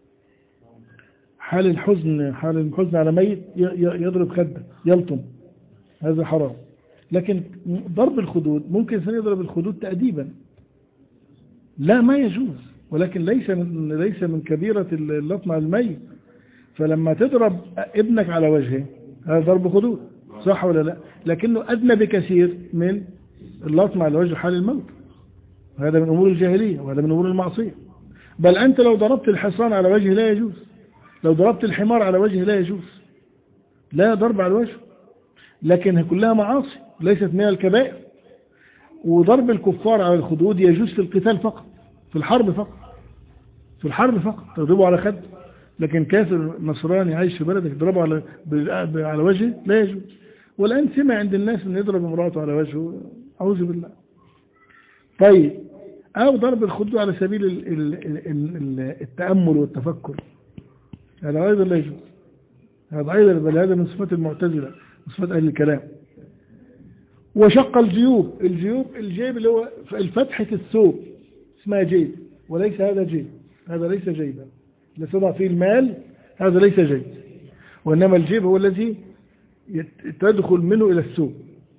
[SPEAKER 1] حال الحزن على ميت يضرب خده يلطم، هذا حرام. لكن ضرب الخدود ممكن إنسان يضرب الخدود تأديبا، لا ما يجوز، ولكن ليس من كبيرة اللطم على الميت. فلما تضرب ابنك على وجهه هذا ضرب خدود، صح ولا لا؟ لكنه أدنى بكثير من اللطم على وجه حال الموت، هذا من أمور الجاهلية وهذا من أمور المعصية. بل أنت لو ضربت الحصان على وجهه لا يجوز، لو ضربت الحمار على وجهه لا يجوز، لا ضرب على الوجه، لكنها كلها معاصي ليست من الكبائر. وضرب الكفار على الخدود يجوز في القتال فقط، في الحرب فقط تضربه على خد، لكن كافر نصراني عايش في بلدك تضربه على وجهه لا يجوز. والآن سمع عند الناس أن يضرب امرأته على وجهه، أعوذ بالله. طيب، أو ضرب الخدود على سبيل التأمل والتفكر، هذا أيضا لا يجوز، هذا أيضا بل هذا من صفات المعتزلة وصفات أهل الكلام. وشق الجيوب الجيب اللي هو الفتحة الثوب اسمها جيب، وليس هذا جيب، هذا ليس جيبا لتضع فيه المال، هذا ليس جيب، وإنما الجيب هو الذي تدخل منه إلى الثوب،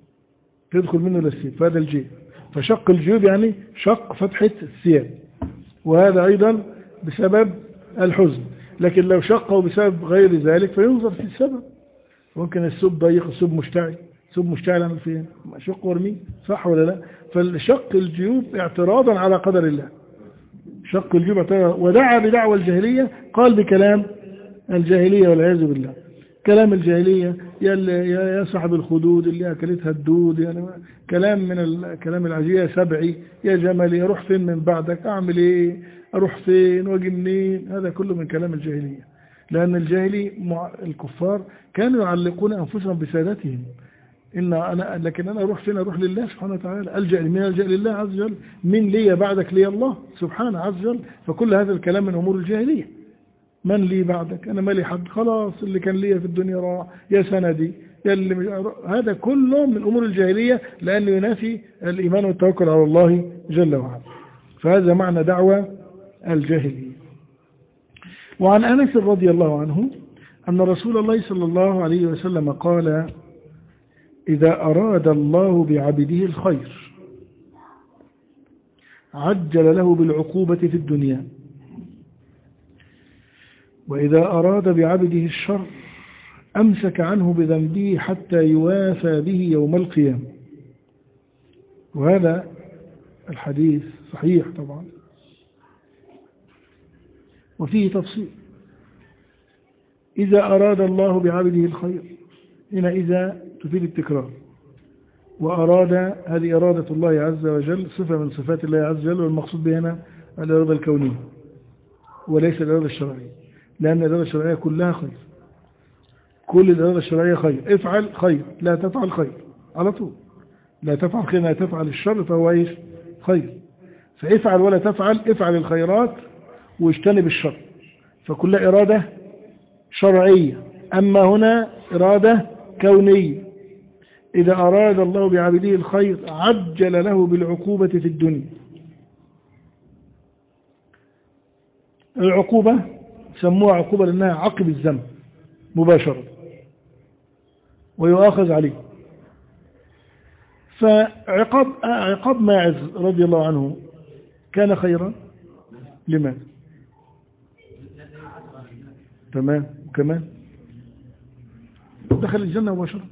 [SPEAKER 1] فهذا الجيب. فشق الجيوب يعني شق فتحة الثياب، وهذا أيضا بسبب الحزن. لكن لو شقه بسبب غير ذلك فينظر في السبب، ممكن الثوب ضيق، الثوب مشتعل عن فين، شق ورميه، صح ولا لا؟ فالشق الجيوب اعتراضا على قدر الله، شق الجيوب اعتراضا. ودعا بدعوى الجاهلية، قال بكلام الجاهلية والعياذ بالله، كلام الجاهلية يا صاحب الخدود اللي أكلتها الدود، يعني كلام من الكلام العجيب، يا سبعي يا جملي أروح فين من بعدك، أعمل إيه، أروح فين واجي منين، هذا كله من كلام الجاهلية. لأن الجاهلي الكفار كانوا يعلقون أنفسهم بسادتهم، لكن أنا أروح فين؟ أروح لله سبحانه وتعالى، ألجأ لله عز وجل، من لي بعدك لي الله سبحانه عز وجل. فكل هذا الكلام من أمور الجاهلية، من لي بعدك، أنا مالي حد، خلاص اللي كان لي في الدنيا راح، يا سندي يا اللي هذا كله من أمور الجاهلية، لأنه ينافي الإيمان والتوكل على الله جل وعلا. فهذا معنى دعوة الجاهلية. وعن أنس رضي الله عنه أن رسول الله صلى الله عليه وسلم قال: إذا أراد الله بعبده الخير عجل له بالعقوبة في الدنيا، وإذا أراد بعبده الشر أمسك عنه بذنبه حتى يوافى به يوم القيامة. وهذا الحديث صحيح طبعا، وفيه تفصيل. إذا أراد الله بعبده الخير، هنا إذا تفيد التكرار، وأراد، هذه إرادة الله عز وجل، صفة من صفات الله عز وجل، والمقصود بها هنا الإرادة الكونية وليس الإرادة الشرعية، لأن الإرادة الشرعية كلها خير، كل الإرادة الشرعية خير. افعل خير، لا تفعل خير، على طول. لا تفعل خير، لا تفعل الشر، فهو ايش؟ خير. فافعل ولا تفعل، افعل الخيرات واجتنب الشر، فكلها إرادة شرعية. أما هنا إرادة كونية. إذا أراد الله بعبده الخير عجل له بالعقوبة في الدنيا. العقوبة سموها عقوبة لأنها عقب الذنب مباشرة ويؤاخذ عليه. فعقاب ماعز رضي الله عنه كان خيرا. لماذا؟ تمام. وكمان دخل الجنة مباشرة،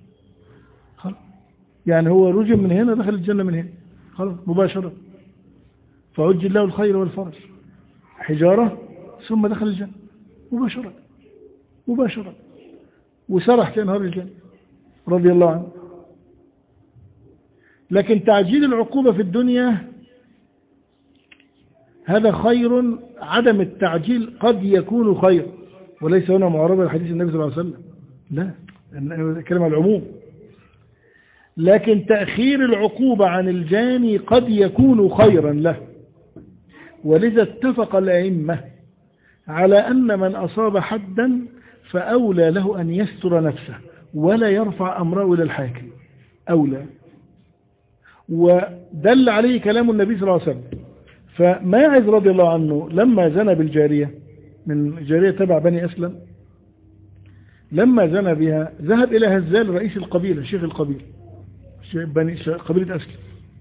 [SPEAKER 1] يعني هو رجم من هنا دخل الجنة من هنا خلاص مباشرة، فعجل له الخير والفرج، حجارة ثم دخل الجنة مباشرة وسرح في أنهار الجنة رضي الله عنه. لكن تعجيل العقوبة في الدنيا هذا خير، عدم التعجيل قد يكون خير، وليس هنا معارضة لحديث النبي صلى الله عليه وسلم، لا، كلمة العموم. لكن تأخير العقوبة عن الجاني قد يكون خيرا له. ولذا اتفق الأئمة على أن من أصاب حدا فأولى له أن يستر نفسه ولا يرفع أمره إلى الحاكم، أولى. ودل عليه كلام النبي صلى الله عليه وسلم. فماعز رضي الله عنه لما زنى بالجارية، من جارية تبع بني أسلم، لما زنى بها ذهب إلى هزال رئيس القبيلة، شيخ القبيلة، قبيلة أسلم،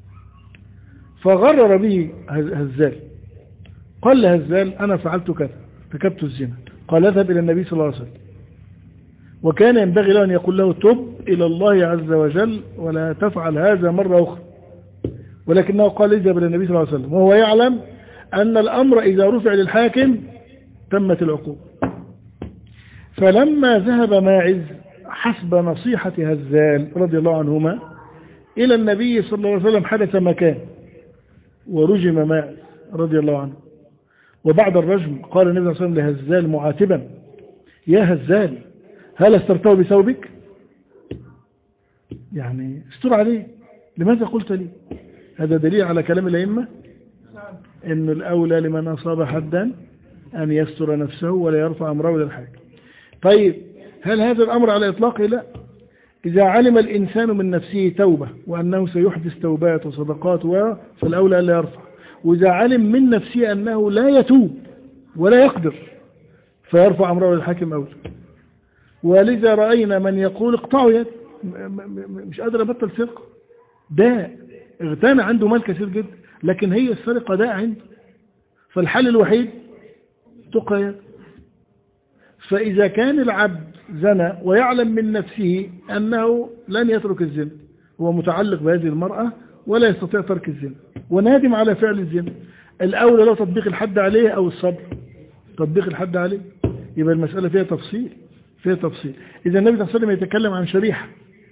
[SPEAKER 1] فغرر به هزال، قال لهزال أنا فعلت كذا، ارتكبت الزنا. قال اذهب إلى النبي صلى الله عليه وسلم. وكان ينبغي له أن يقول له تب إلى الله عز وجل ولا تفعل هذا مرة أخرى، ولكنه قال اذهب إلى النبي صلى الله عليه وسلم، وهو يعلم أن الأمر إذا رفع للحاكم تمت العقوبة. فلما ذهب ماعز حسب نصيحة هزال رضي الله عنهما إلى النبي صلى الله عليه وسلم حدث مكان ورجم ماعز رضي الله عنه. وبعد الرجم قال النبي صلى الله عليه وسلم لهزال معاتبا يا هزال هل استرته بثوبك؟ يعني استر عليه، لماذا قلت لي؟ هذا دليل على كلام الأئمة أن الأولى لمن أصاب حدا أن يستر نفسه ولا يرفع أمره إلى الحاكم. طيب هل هذا الأمر على إطلاقه؟ لا. إذا علم الإنسان من نفسه توبة وأنه سيحدث توبات وصدقات فالأولى ألا يرفع. وإذا علم من نفسه أنه لا يتوب ولا يقدر فيرفع أمره إلى الحاكم أولى. ولذا رأينا من يقول اقطعوا يد، مش قادر أبطل سرقة، داء، اغتنى عنده مال كثير جدا، لكن هي السرقة داء عنده، فالحل الوحيد تقى يد. فإذا كان العبد زنى ويعلم من نفسه أنه لن يترك الزنا، هو متعلق بهذه المرأة ولا يستطيع ترك الزنا ونادم على فعل الزنا، الأولى له تطبيق الحد عليه أو الصبر، تطبيق الحد عليه. يبقى المسألة فيها تفصيل. إذا النبي صلى الله عليه وسلم يتكلم عن شريحة،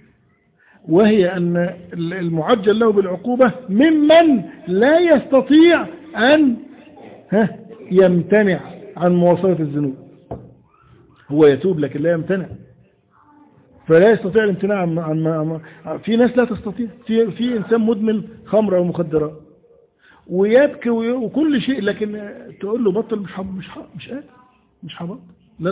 [SPEAKER 1] وهي أن المعجل له بالعقوبة ممن لا يستطيع أن يمتنع عن مواصلة الذنوب. هو يتوب لكن لا يمتنع، فلا يستطيع الامتناع عن في ناس لا تستطيع، في إنسان مدمن خمر أو مخدرات ويبكي وكل شيء، لكن تقول له بطل مش قادر، مش هبطل، لا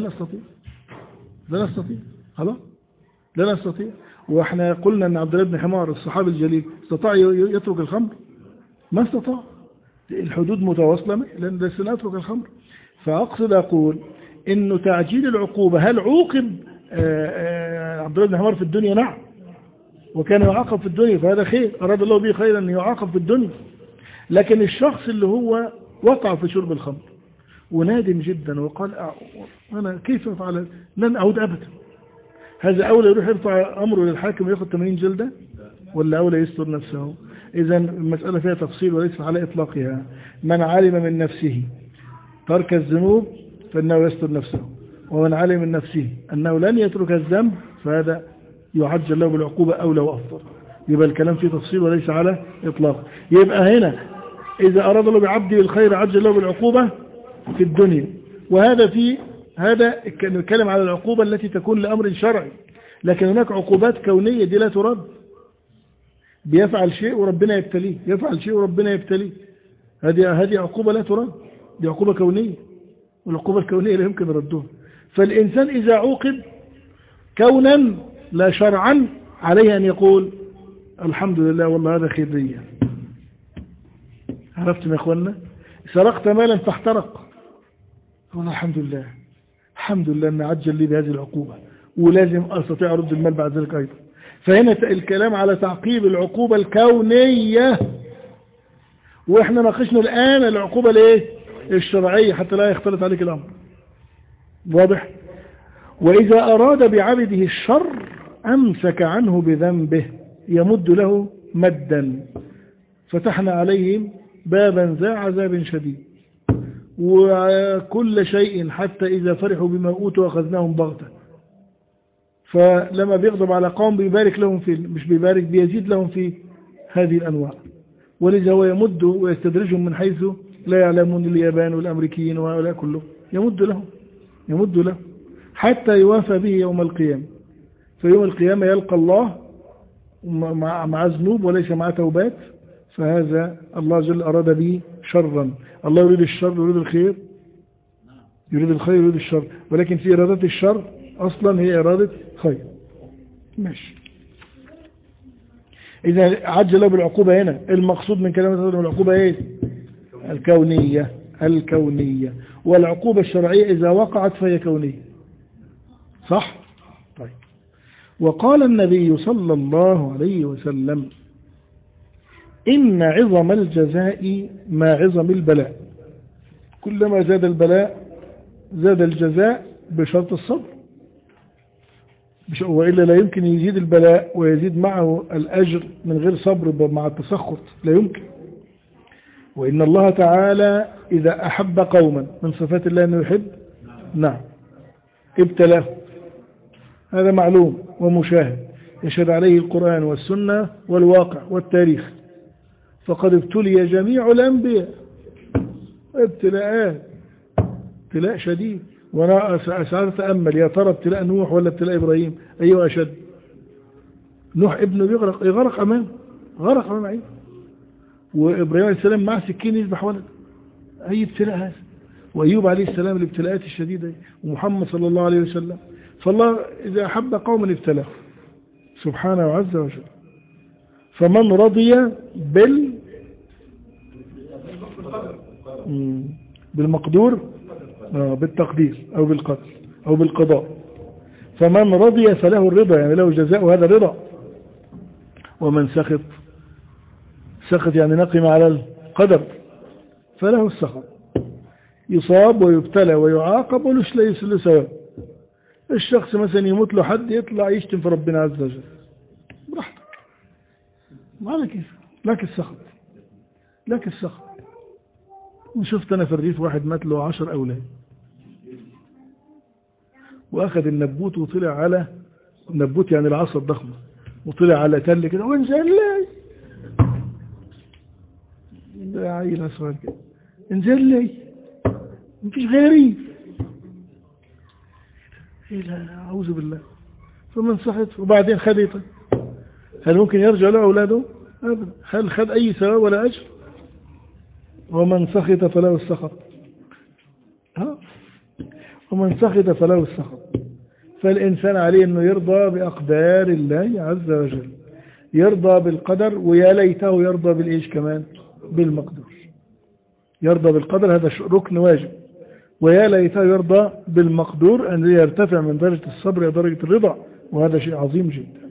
[SPEAKER 1] نستطيع خلاص، لا نستطيع. واحنا قلنا ان عبد الله بن حمار الصحابي الجليل استطاع يترك الخمر؟ ما استطاع، الحدود متواصلة لن نترك الخمر. فأقصد أقول انه تعجيل العقوبة، هل عوقب عبد الله بن حمار في الدنيا؟ نعم، وكان يعاقب في الدنيا، فهذا خير، أراد الله به خيرا أن يعاقب في الدنيا. لكن الشخص اللي هو وقع في شرب الخمر ونادم جدا وقال أنا كيف أفعل، لن أعود أبدا، هذا أولى يروح يرفع أمره للحاكم ويأخذ 80 جلدة ولا أولى يستر نفسه؟ إذا المسألة فيها تفصيل وليس على إطلاقها. من علم من نفسه ترك الذنوب فإنه يستر نفسه، ومن علم من نفسه أنه لن يترك الذنب فهذا يعجل له بالعقوبة أولى وأفضل. يبقى الكلام فيه تفصيل وليس على إطلاق. يبقى هنا إذا أراد الله بعبده الخير عجل له بالعقوبة في الدنيا. هذا نتكلم على العقوبة التي تكون لأمر شرعي، لكن هناك عقوبات كونية دي لا ترد. بيفعل شيء وربنا يبتليه، يفعل شيء وربنا يبتليه، هذه عقوبة لا ترد، دي عقوبة كونية، والعقوبة الكونية لا يمكن ردها. فالإنسان إذا عوقب كونا لا شرعا عليه أن يقول الحمد لله والله هذا خير لي. عرفتم يا أخوانا؟ سرقت مالا فاحترق، والله الحمد لله، الحمد لله أن عجل لي بهذه العقوبة، ولازم أستطيع أرد المال بعد ذلك أيضا. فهنا الكلام على تعقيب العقوبة الكونية، وإحنا ناقشنا الآن العقوبة الايه؟ الشرعية حتى لا يختلط عليك الأمر. واضح؟ وإذا أراد بعبده الشر أمسك عنه بذنبه يمد له مدا، فتحنا عليهم بابا ذا عذاب شديد، وكل شيء حتى إذا فرحوا بما أوتوا أخذناهم بغتة. فلما بيغضب على قوم بيبارك لهم مش بيبارك، بيزيد لهم في هذه الأنواع. ولذا هو يمد ويستدرجهم من حيث لا يعلمون، اليابان والأمريكيين وهؤلاء كلهم يمد له حتى يوافى به يوم القيامة. فيوم القيامة يلقى الله مع ذنوب وليس مع توبات، فهذا الله جل أراد به شرا. الله يريد الشر يريد الخير، يريد الخير يريد الشر، ولكن في إرادة الشر أصلا هي إرادة خير. ماشي. إذا عجل بالعقوبة هنا المقصود من كلمة العقوبة إيه؟ الكونية. والعقوبة الشرعية إذا وقعت فهي كونية. صح؟ طيب. وقال النبي صلى الله عليه وسلم إن عظم الجزاء ما عظم البلاء. كلما زاد البلاء زاد الجزاء بشرط الصبر، وإلا لا يمكن يزيد البلاء ويزيد معه الأجر من غير صبر مع التسخط، لا يمكن. وإن الله تعالى إذا أحب قوما، من صفات الله أنه يحب، نعم، ابتلاه، هذا معلوم ومشاهد، يشهد عليه القرآن والسنة والواقع والتاريخ. فقد ابتلي جميع الأنبياء ابتلاء شديد. وانا أتأمل يا ترى ابتلاء نوح ولا ابتلاء إبراهيم أيوة أشد؟ نوح ابنه يغرق أمامه، غرق أمام عينه، وإبراهيم عليه السلام مع سكين يذبح ولد. أي ابتلاء هذا؟ وأيوب عليه السلام الابتلاءات الشديدة، ومحمد صلى الله عليه وسلم. فالله إذا أحب قوما ابتلاه سبحانه عز وجل. فمن رضي بالمقدور، بالتقدير أو بالقدر أو بالقضاء، فمن رضي فله الرضا، يعني له جزاء هذا الرضا. ومن سخط يعني نقم على القدر فله السخط، يصاب ويبتلى ويعاقب وليس له ثواب. الشخص مثلا يموت له حد يطلع يشتم في ربنا عز وجل، براحتك، ما على كيف، لك السخط. وشفت أنا في الريف واحد مات له 10 أولاد، وأخذ النبوت وطلع على النبوت يعني العصا الضخمة، وطلع على تل كده وانزل لي، ده عيل أصغر كده، انزل لي مفيش غيري، لا أعوذ بالله. فمن سخط وبعدين خديته، هل ممكن يرجع له أولاده؟ أبدا. هل خد أي ثواب ولا أجر؟ ومن سخط فله السخط، ومن سخط فله السخط. فالإنسان عليه أنه يرضى بأقدار الله عز وجل، يرضى بالقدر، ويا ليته يرضى بالإيش كمان؟ بالمقدور. يرضى بالقدر هذا ركن واجب، ويا ليته يرضى بالمقدور، أن يرتفع من درجة الصبر إلى درجة الرضا، وهذا شيء عظيم جدا.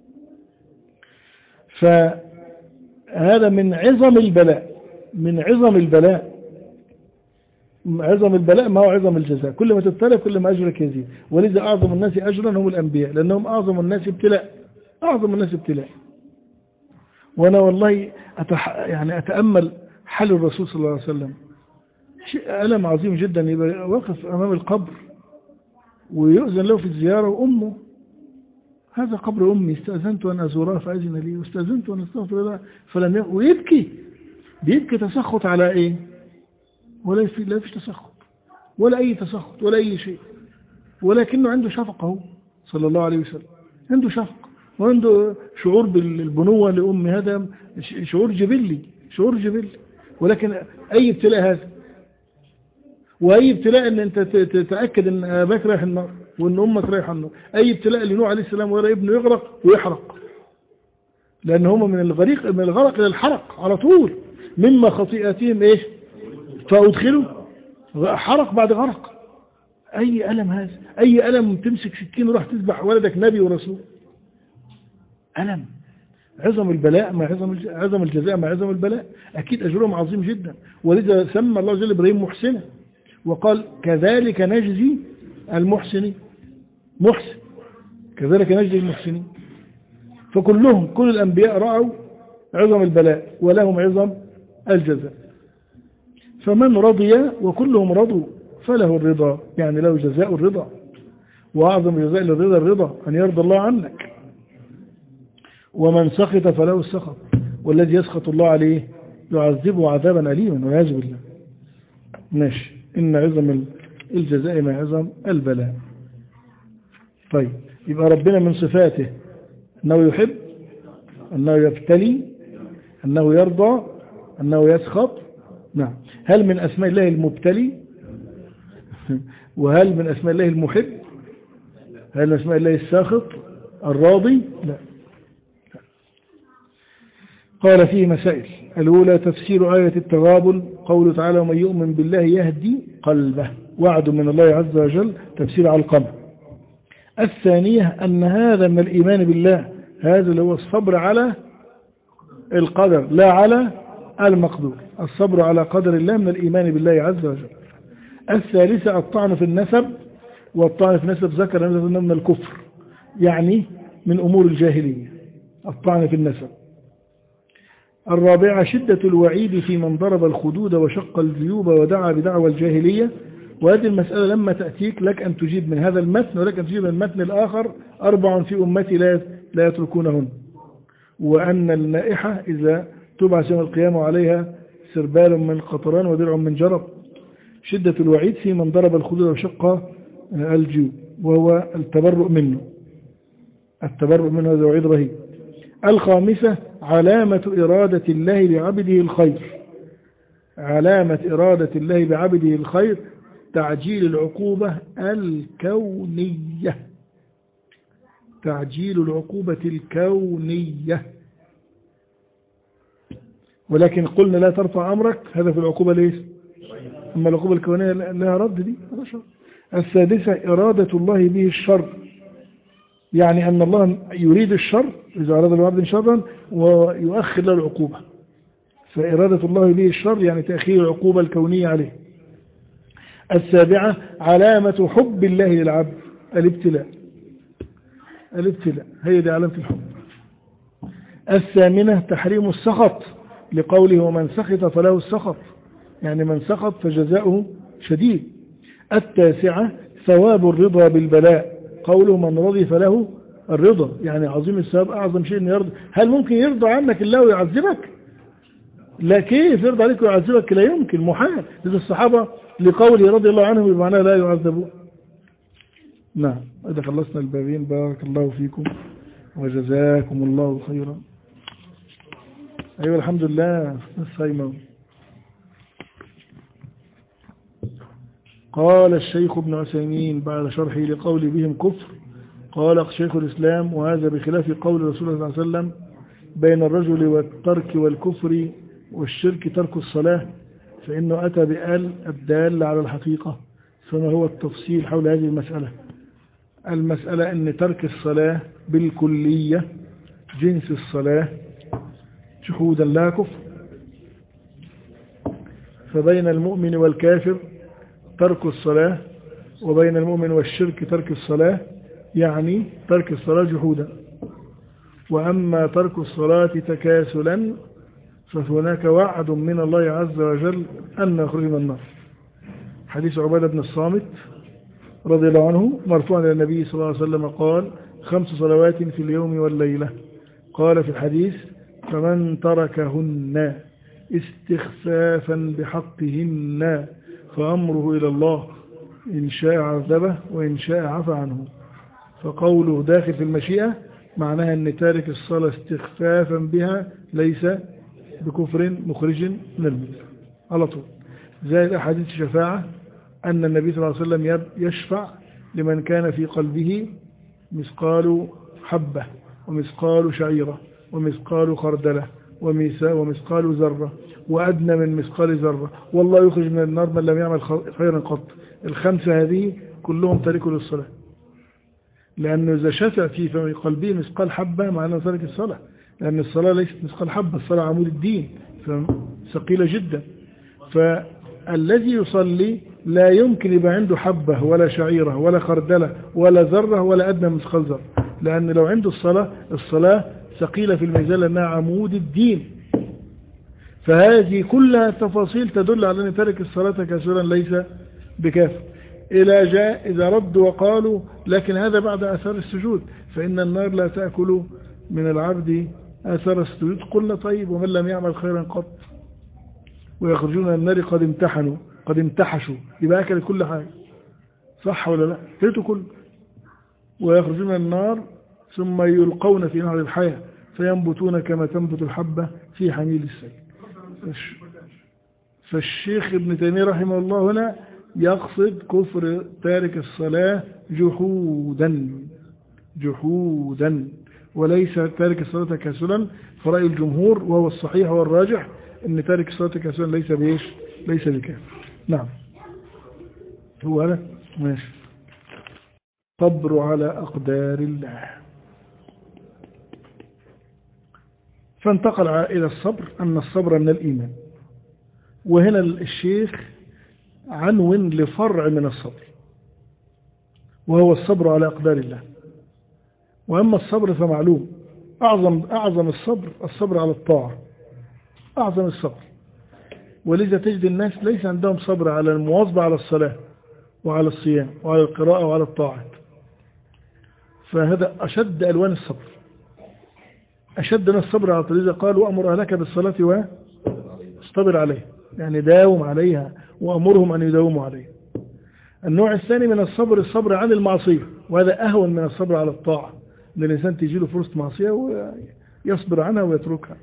[SPEAKER 1] فهذا من عظم البلاء، عظم البلاء ما هو عظم الجزاء. كل ما تبتلى كل ما أجرك يزيد. ولذا أعظم الناس أجرا هم الأنبياء، لأنهم أعظم الناس ابتلاء. وأنا والله يعني أتأمل حال الرسول صلى الله عليه وسلم، شيء ألم عظيم جدا، يبقى واقف أمام القبر ويؤذن له في الزيارة، وأمه هذا قبر أمي استأذنت أن أزورها فأذن لي واستأذنت أن أستغفر لها فلم يكن. ويبكي بيبكي تسخط على إيه؟ لا فيش تسخط ولا أي تسخط ولا أي شيء، ولكنه عنده شفقة هو صلى الله عليه وسلم، عنده شفقة وعنده شعور بالبنوة لأمي. هذا شعور جبلي، شعور جبلي. ولكن أي ابتلاء هذا، وأي ابتلاء أن أنت تتأكد أن أباك رايح النار وأن أمك رايح النار. أي ابتلاء لنوح عليه السلام ويرى ابنه يغرق ويحرق، لأن هم من الغرق إلى الحرق على طول. مما خطيئاتهم إيش؟ فأدخلوا حرق بعد غرق. أي ألم هذا؟ أي ألم تمسك سكين وراح تذبح ولدك نبي ورسول؟ ألم. عظم البلاء مع عظم الجزاء مع عظم البلاء، أكيد أجرهم عظيم جدا. ولذا سمى الله جل إبراهيم محسنا وقال كذلك نجزي المحسنين. محسن، كذلك نجزي المحسنين. فكلهم، كل الأنبياء رأوا عظم البلاء ولهم عظم الجزاء. فمن رضي وكلهم رضوا فله الرضا، يعني له جزاء الرضا. وأعظم جزاء للرضا الرضا، أن يرضى الله عنك. ومن سخط فله السخط، والذي يسخط الله عليه يعذبه عذابا أليما والعياذ بالله. ماشي. إن عظم الجزاء مع عظم البلاء. طيب، يبقى ربنا من صفاته أنه يحب، أنه يبتلي، أنه يرضى، أنه يسخط. نعم. هل من أسماء الله المبتلي؟ وهل من أسماء الله المحب؟ هل من أسماء الله الساخط الراضي؟ لا. قال فيه مسائل. الأولى تفسير آية التغابن، قوله تعالى ومن يؤمن بالله يهدي قلبه، وعد من الله عز وجل، تفسير على القلب. الثانية أن هذا من الإيمان بالله، هذا اللي هو الصبر على القدر لا على المقدور. الصبر على قدر الله من الإيمان بالله عز وجل. الثالثة الطعن في النسب، والطعن في النسب ذكر من الكفر، يعني من أمور الجاهلية الطعن في النسب. الرابعة شدة الوعيد في من ضرب الخدود وشق الجيوب ودعا بدعوى الجاهلية. وهذه المسألة لما تأتيك لك أن تجيب من هذا المتن ولك أن تجيب من المتن الآخر. 4 في أمتي لا يتركونهن. وأن النائحة إذا تبعث يوم القيامة عليها سربال من قطران ودرع من جرب. شدة الوعيد في من ضرب الخدود وشق الجيوب، وهو التبرؤ منه. التبرؤ منه هذا وعيد رهيب. الخامسة علامة إرادة الله لعبده الخير. علامة إرادة الله بعبده الخير تعجيل العقوبة الكونية. تعجيل العقوبة الكونية. ولكن قلنا لا ترفع أمرك، هذا في العقوبة ليس. أما العقوبة الكونية لها رد دي. السادسة إرادة الله به الشر، يعني أن الله يريد الشر إذا أراد العبد شرا ويؤخر له العقوبة. فإرادة الله به الشر يعني تأخير العقوبة الكونية عليه. السابعة علامة حب الله للعبد الابتلاء. الابتلاء هي دي علامة الحب. الثامنة تحريم السخط، لقوله ومن سخط فله السخط، يعني من سخط فجزاؤه شديد. التاسعة ثواب الرضا بالبلاء، قوله من رضي فله الرضا، يعني عظيم الثواب، أعظم شيء أن يرضى. هل ممكن يرضى عنك الله ويعذبك؟ لا، كيف يرضى عليك ويعذبك؟ لا يمكن، محال. إذا الصحابة لقوله رضي الله عنهم بمعنى لا يعذبون. نعم. إذا خلصنا البابين بارك الله فيكم وجزاكم الله خيرا. أيوة الحمد لله. الصيمة. قال الشيخ ابن عثيمين بعد شرحه لقول بهم كفر، قال شيخ الإسلام وهذا بخلاف قول رسول الله صلى الله عليه وسلم بين الرجل والترك والكفر والشرك ترك الصلاة، فإنه أتى بآل الدال على الحقيقة. فما هو التفصيل حول هذه المسألة؟ المسألة أن ترك الصلاة بالكلية جنس الصلاة شهودا لا كفر. فبين المؤمن والكافر ترك الصلاة، وبين المؤمن والشرك ترك الصلاة، يعني ترك الصلاة جحودا. وأما ترك الصلاة تكاسلا فهناك وعد من الله عز وجل أن يخرج من النار. حديث عبادة بن الصامت رضي الله عنه مرفوعا إلى النبي صلى الله عليه وسلم قال 5 صلوات في اليوم والليلة. قال في الحديث: فمن تركهن استخفافا بحقهن فأمره إلى الله، إن شاء عذبه وإن شاء عفى عنه. فقوله داخل في المشيئة معناها أن تارك الصلاة استخفافا بها ليس بكفر مخرج من الملة على طول. زي أحاديث الشفاعة أن النبي صلى الله عليه وسلم يشفع لمن كان في قلبه مثقال حبة ومثقال شعيرة ومثقال خردلة ومثقال ذرة وأدنى من مثقال ذرة، والله يخرج من النار من لم يعمل خيرا قط. ال5 هذه كلهم تاركوا للصلاة، لأنه إذا شفع في قلبه مثقال حبة معناه تارك الصلاة، لأن الصلاة ليست مثقال حبة، الصلاة عمود الدين ثقيلة جدا. فالذي يصلي لا يمكن يبقى عنده حبة ولا شعيرة ولا خردلة ولا ذرة ولا أدنى من مثقال ذرة، لأن لو عنده الصلاة ثقيلة في الميزان لأنها عمود الدين. فهذه كلها تفاصيل تدل على أن تارك الصلاة كثيرا ليس بكافر. إذا ردوا وقالوا لكن هذا بعد أثار السجود، فإن النار لا تأكل من العبد أثار السجود. قلنا طيب ومن لم يعمل خيرا قط، ويخرجون من النار قد امتحشوا، يبقى أكل كل حاجة، صح ولا لا؟ فيتوا كله. ويخرجون من النار ثم يلقون في نهر الحياة فينبتون كما تنبت الحبة في حميل السيل. فالشيخ ابن تيمية رحمه الله هنا يقصد كفر تارك الصلاة جحودا وليس تارك الصلاة كسلا. فرأي الجمهور وهو الصحيح والراجح ان تارك الصلاة كسلا ليس بكافر. نعم هو هذا ماشي. صبر على أقدار الله. فانتقل إلى الصبر أن الصبر من الإيمان. وهنا الشيخ عنون لفرع من الصبر وهو الصبر على أقدار الله. وأما الصبر فمعلوم أعظم الصبر على الطاعة، أعظم الصبر. ولذا تجد الناس ليس عندهم صبر على المواظبة على الصلاة وعلى الصيام وعلى القراءة وعلى الطاعات. فهذا أشد ألوان الصبر، أشد من الصبر على طريقة قال وأمر أهلك بالصلاة واصطبر عليها، يعني داوم عليها وأمرهم أن يداوموا عليها. النوع الثاني من الصبر عن المعصية، وهذا أهون من الصبر على الطاعة، أن الإنسان تجي له فرصة معصية ويصبر عنها ويتركها.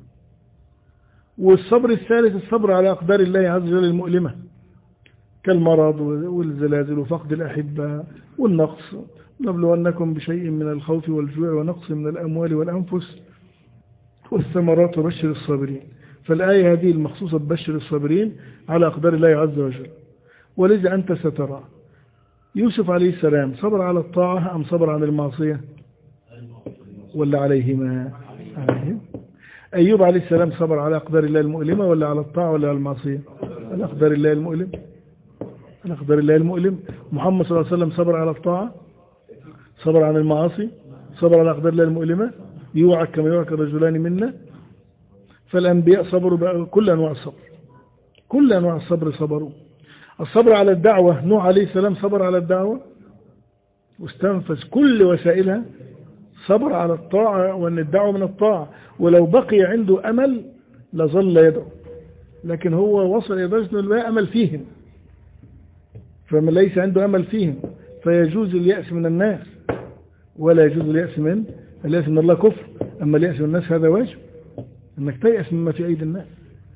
[SPEAKER 1] والصبر الثالث الصبر على أقدار الله عز وجل المؤلمة كالمرض والزلازل وفقد الأحبة والنقص. نبلونكم بشيء من الخوف والجوع ونقص من الأموال والأنفس والثمرات وبشر الصابرين. فالآية هذه المخصوصة ببشر الصابرين على أقدار الله عز وجل. ولذا أنت سترى يوسف عليه السلام صبر على الطاعة أم صبر عن المعصية ولا عليهما؟ أيوب عليه السلام صبر على أقدار الله المؤلمة ولا على الطاعة ولا على المعصية؟ على أقدار الله المؤلم، على أقدار الله المؤلم. محمد صلى الله عليه وسلم صبر على الطاعة، صبر عن المعاصي، صبر على أقدار الله المؤلمة. يوعك كما يوعك الرجلان منا. فالأنبياء صبروا كل أنواع الصبر، كل أنواع الصبر صبروا. الصبر على الدعوة، نوح عليه السلام صبر على الدعوة واستنفذ كل وسائلها. صبر على الطاعة وأن الدعوة من الطاعة، ولو بقي عنده أمل لظل يدعو، لكن هو وصل إلى درجة لا أمل فيهم، فمن ليس عنده أمل فيهم فيجوز اليأس من الناس ولا يجوز اليأس من الله كفر. أما اليأس من الناس هذا واجب، أنك تيأس مما في أيدي الناس.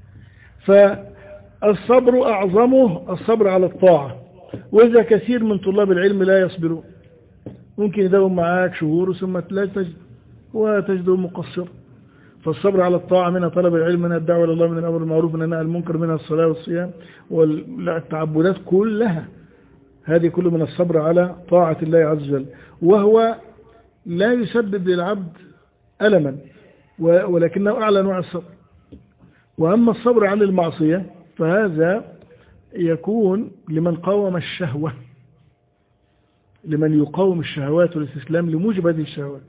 [SPEAKER 1] فالصبر أعظمه الصبر على الطاعة. وإذا كثير من طلاب العلم لا يصبرون، ممكن يداوم معاك شهور ثم لا تجد وتجده مقصر. فالصبر على الطاعة منها طلب العلم، منها الدعوة إلى الله، من الأمر المعروف، من النهي عن المنكر، منها الصلاة والصيام والتعبدات كلها. هذه كله من الصبر على طاعة الله عز وجل، وهو لا يسبب للعبد ألما ولكنه أعلى نوع الصبر. وأما الصبر عن المعصية فهذا يكون لمن قاوم الشهوة، لمن يقاوم الشهوات والاستسلام لموجب هذه الشهوات.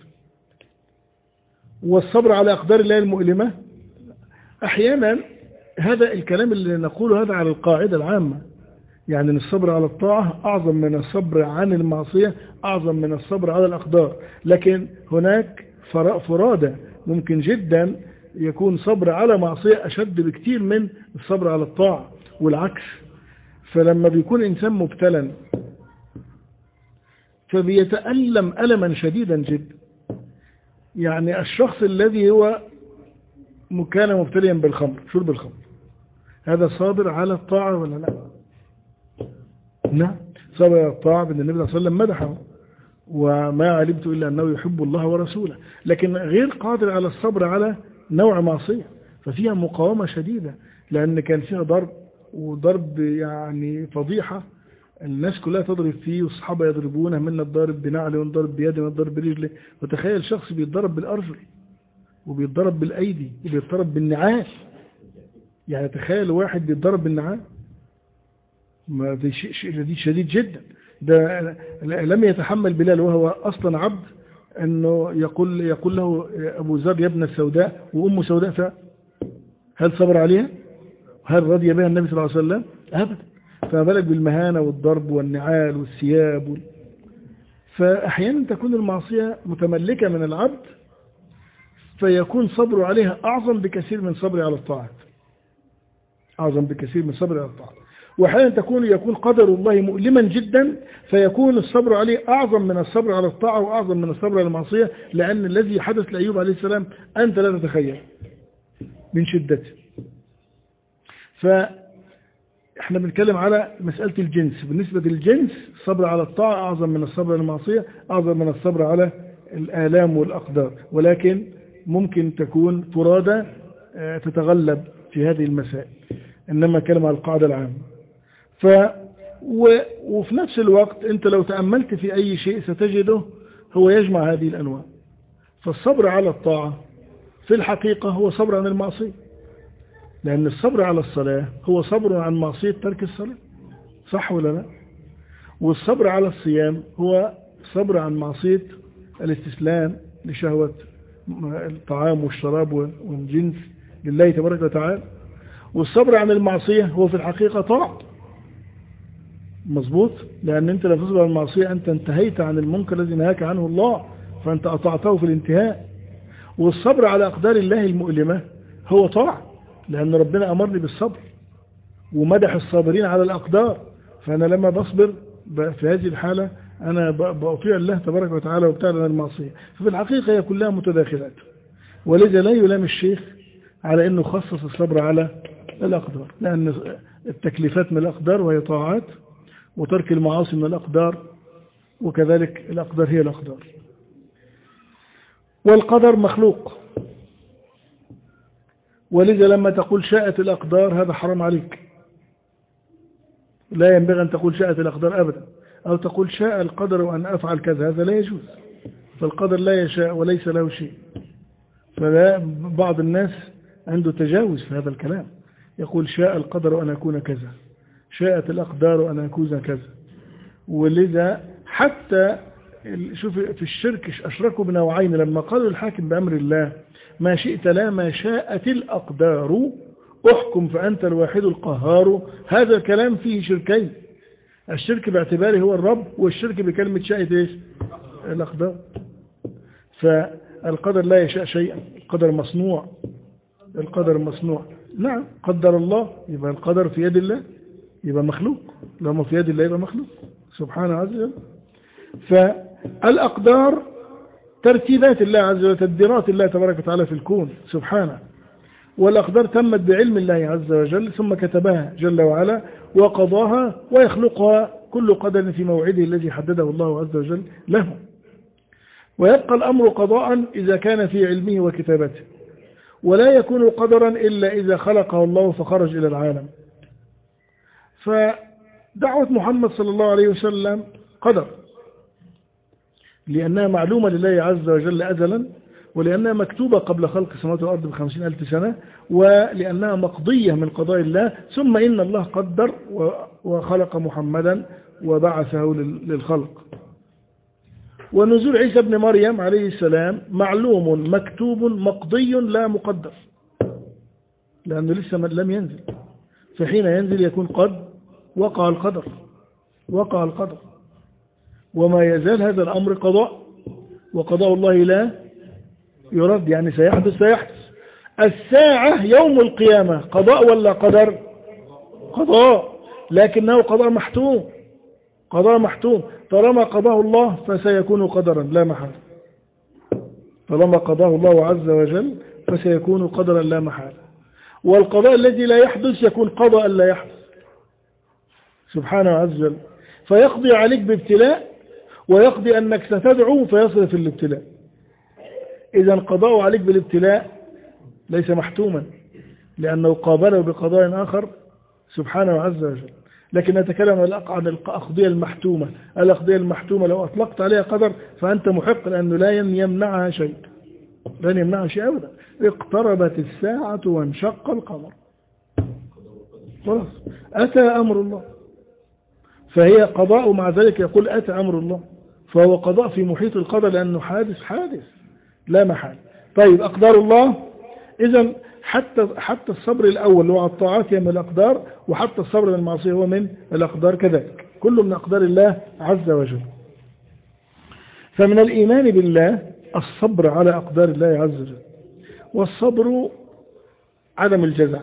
[SPEAKER 1] والصبر على أقدار الله المؤلمة أحيانا هذا الكلام اللي نقوله هذا على القاعدة العامة، يعني الصبر على الطاعة أعظم من الصبر عن المعصية، أعظم من الصبر على الأقدار. لكن هناك فرادة ممكن جدا يكون صبر على معصية أشد بكتير من الصبر على الطاعة والعكس. فلما بيكون إنسان مبتلا فبيتألم ألما شديدا جدا. يعني الشخص الذي هو كان مبتليا بالخمر، شرب الخمر، هذا صابر على الطاعة ولا لا؟ نعم، صابر على الطاعة، بأن النبي صلى الله عليه وسلم مدحه وما علمت إلا أنه يحب الله ورسوله، لكن غير قادر على الصبر على نوع معصية، ففيها مقاومة شديدة، لأن كان فيها ضرب يعني فضيحة، الناس كلها تضرب فيه والصحابة يضربونه، منا الضارب بنعله والضرب بيده والضرب برجله. وتخيل شخص بيتضرب بالأرجل وبيتضرب بالأيدي وبيتضرب بالنعال. يعني تخيل واحد بيتضرب بالنعال، ما دي شيء شديد جدا. ده لم يتحمل بلال وهو أصلا عبد أنه يقول له أبو ذر يا ابن السوداء وأم سوداء، هل صبر عليها؟ هل رضي بها النبي صلى الله عليه وسلم؟ أبدا. فما بالك بالمهانة والضرب والنعال والثياب فأحيانا تكون المعصية متملكة من العبد فيكون صبره عليها أعظم بكثير من صبره على الطاعات، أعظم بكثير من صبره على الطاعات. وأحيانا يكون قدر الله مؤلما جدا فيكون الصبر عليه أعظم من الصبر على الطاعة وأعظم من الصبر على المعصية، لأن الذي حدث لأيوب عليه السلام أنت لا تتخيل من شدته. فإحنا بنتكلم على مسألة الجنس. بالنسبة للجنس الصبر على الطاعة أعظم من الصبر على المعصية، أعظم من الصبر على الآلام والأقدار، ولكن ممكن تكون فرادة تتغلب في هذه المسائل، إنما كلمة على القاعدة العامة. وفي نفس الوقت أنت لو تأملت في أي شيء ستجده هو يجمع هذه الأنواع. فالصبر على الطاعة في الحقيقة هو صبر عن المعصية، لأن الصبر على الصلاة هو صبر عن معصية ترك الصلاة، صح ولا لا؟ والصبر على الصيام هو صبر عن معصية الاستسلام لشهوة الطعام والشراب والجنس لله تبارك وتعالى. والصبر عن المعصية هو في الحقيقة طاعة، مظبوط، لأن أنت لا تصبر عن المعصية أنت انتهيت عن المنكر الذي نهاك عنه الله، فأنت أطعته في الانتهاء. والصبر على أقدار الله المؤلمة هو طاعة، لأن ربنا أمرني بالصبر ومدح الصابرين على الأقدار، فأنا لما بصبر في هذه الحالة أنا بأطيع الله تبارك وتعالى وابتعد عن المعصية. ففي الحقيقة هي كلها متداخلات، ولذا لا يلام الشيخ على أنه خصص الصبر على الأقدار، لأن التكليفات من الأقدار وهي طاعات، وترك المعاصي من الأقدار، وكذلك الأقدار هي الأقدار. والقدر مخلوق، ولذا لما تقول شاءت الأقدار هذا حرام عليك، لا ينبغي أن تقول شاءت الأقدار أبدا، أو تقول شاء القدر أن أفعل كذا، هذا لا يجوز، فالقدر لا يشاء وليس له شيء. فلا بعض الناس عنده تجاوز في هذا الكلام، يقول شاء القدر أن أكون كذا، شاءت الأقدار أن أكون كذا. ولذا حتى شوف في الشرك أشركوا بنوعين، لما قالوا الحاكم بأمر الله ما شئت لا ما شاءت الأقدار احكم فأنت الواحد القهار، هذا الكلام فيه شركين، الشرك باعتباره هو الرب، والشرك بكلمة شاءت ايش؟ الأقدار. فالقدر لا يشاء شيئا، القدر مصنوع، القدر مصنوع، نعم قدر الله، يبقى القدر في يد الله يبقى مخلوق، لما في يد الله يبقى مخلوق سبحانه عز وجل. فالأقدار ترتيبات الله عز وجل، تدبيرات الله تبارك وتعالى في الكون سبحانه، والأقدار تمت بعلم الله عز وجل ثم كتبها جل وعلا وقضاها، ويخلقها كل قدر في موعده الذي حدده الله عز وجل له. ويبقى الأمر قضاء إذا كان في علمه وكتابته، ولا يكون قدرا إلا إذا خلقه الله فخرج إلى العالم. فدعوة محمد صلى الله عليه وسلم قدر، لأنها معلومة لله عز وجل أزلا، ولأنها مكتوبة قبل خلق السماوات والأرض ب50,000 سنة، ولأنها مقضية من قضاء الله. ثم إن الله قدر وخلق محمدا وبعثه للخلق. ونزول عيسى بن مريم عليه السلام معلوم مكتوب مقضي لا مقدر، لأنه لسه لم ينزل، فحين ينزل يكون قد وقع القدر، وقع القدر، وما يزال هذا الأمر قضاء، وقضاء الله لا يرد، يعني سيحدث سيحدث. الساعة يوم القيامة قضاء ولا قدر؟ قضاء، لكنه قضاء محتوم، قضاء محتوم. طالما قضاه الله فسيكون قدرا لا محالة، طالما قضاه الله عز وجل فسيكون قدرا لا محالة. والقضاء الذي لا يحدث يكون قضاء لا يحدث سبحانه عز وجل، فيقضي عليك بابتلاء، ويقضي أنك ستدعو فيصرف الابتلاء. إذا قضاء عليك بالابتلاء ليس محتوما، لأنه قابله بقضاء آخر سبحانه عز وجل. لكن نتكلم عن الأقضية المحتومة. الأقضية المحتومة لو أطلقت عليها قدر فأنت محق، لأنه لا يمنعها شيء، لن يمنعها شيء أبدا. اقتربت الساعة وانشق القمر، خلاص أتى أمر الله، فهي قضاء. مع ذلك يقول أتى أمر الله، فهو قضاء في محيط القدر، لأنه حادث لا محال. طيب أقدار الله، إذن حتى الصبر الأول هو على الطاعات من الأقدار، وحتى الصبر من المعصية هو من الأقدار كذلك، كله من أقدار الله عز وجل. فمن الإيمان بالله الصبر على أقدار الله عز وجل، والصبر عدم الجزع،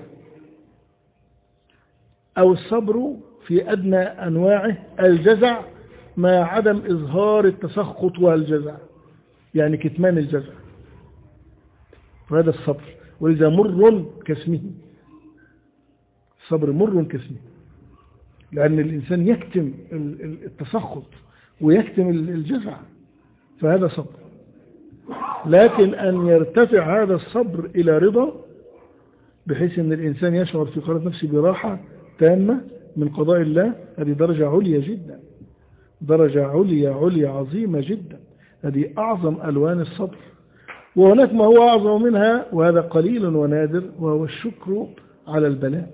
[SPEAKER 1] أو الصبر في أدنى أنواعه الجزع مع عدم إظهار التسخط والجزع، يعني كتمان الجزع، وهذا الصبر. ولذا مر كاسمه، الصبر مر كاسمه، لأن الإنسان يكتم التسخط ويكتم الجزع، فهذا صبر. لكن أن يرتفع هذا الصبر إلى رضا، بحيث أن الإنسان يشعر في قرارة نفسه براحة تامة من قضاء الله، هذه درجة عليا جدا، درجة عليا عظيمة جدا، هذه أعظم ألوان الصبر. وهناك ما هو أعظم منها، وهذا قليل ونادر، وهو الشكر على البلاء.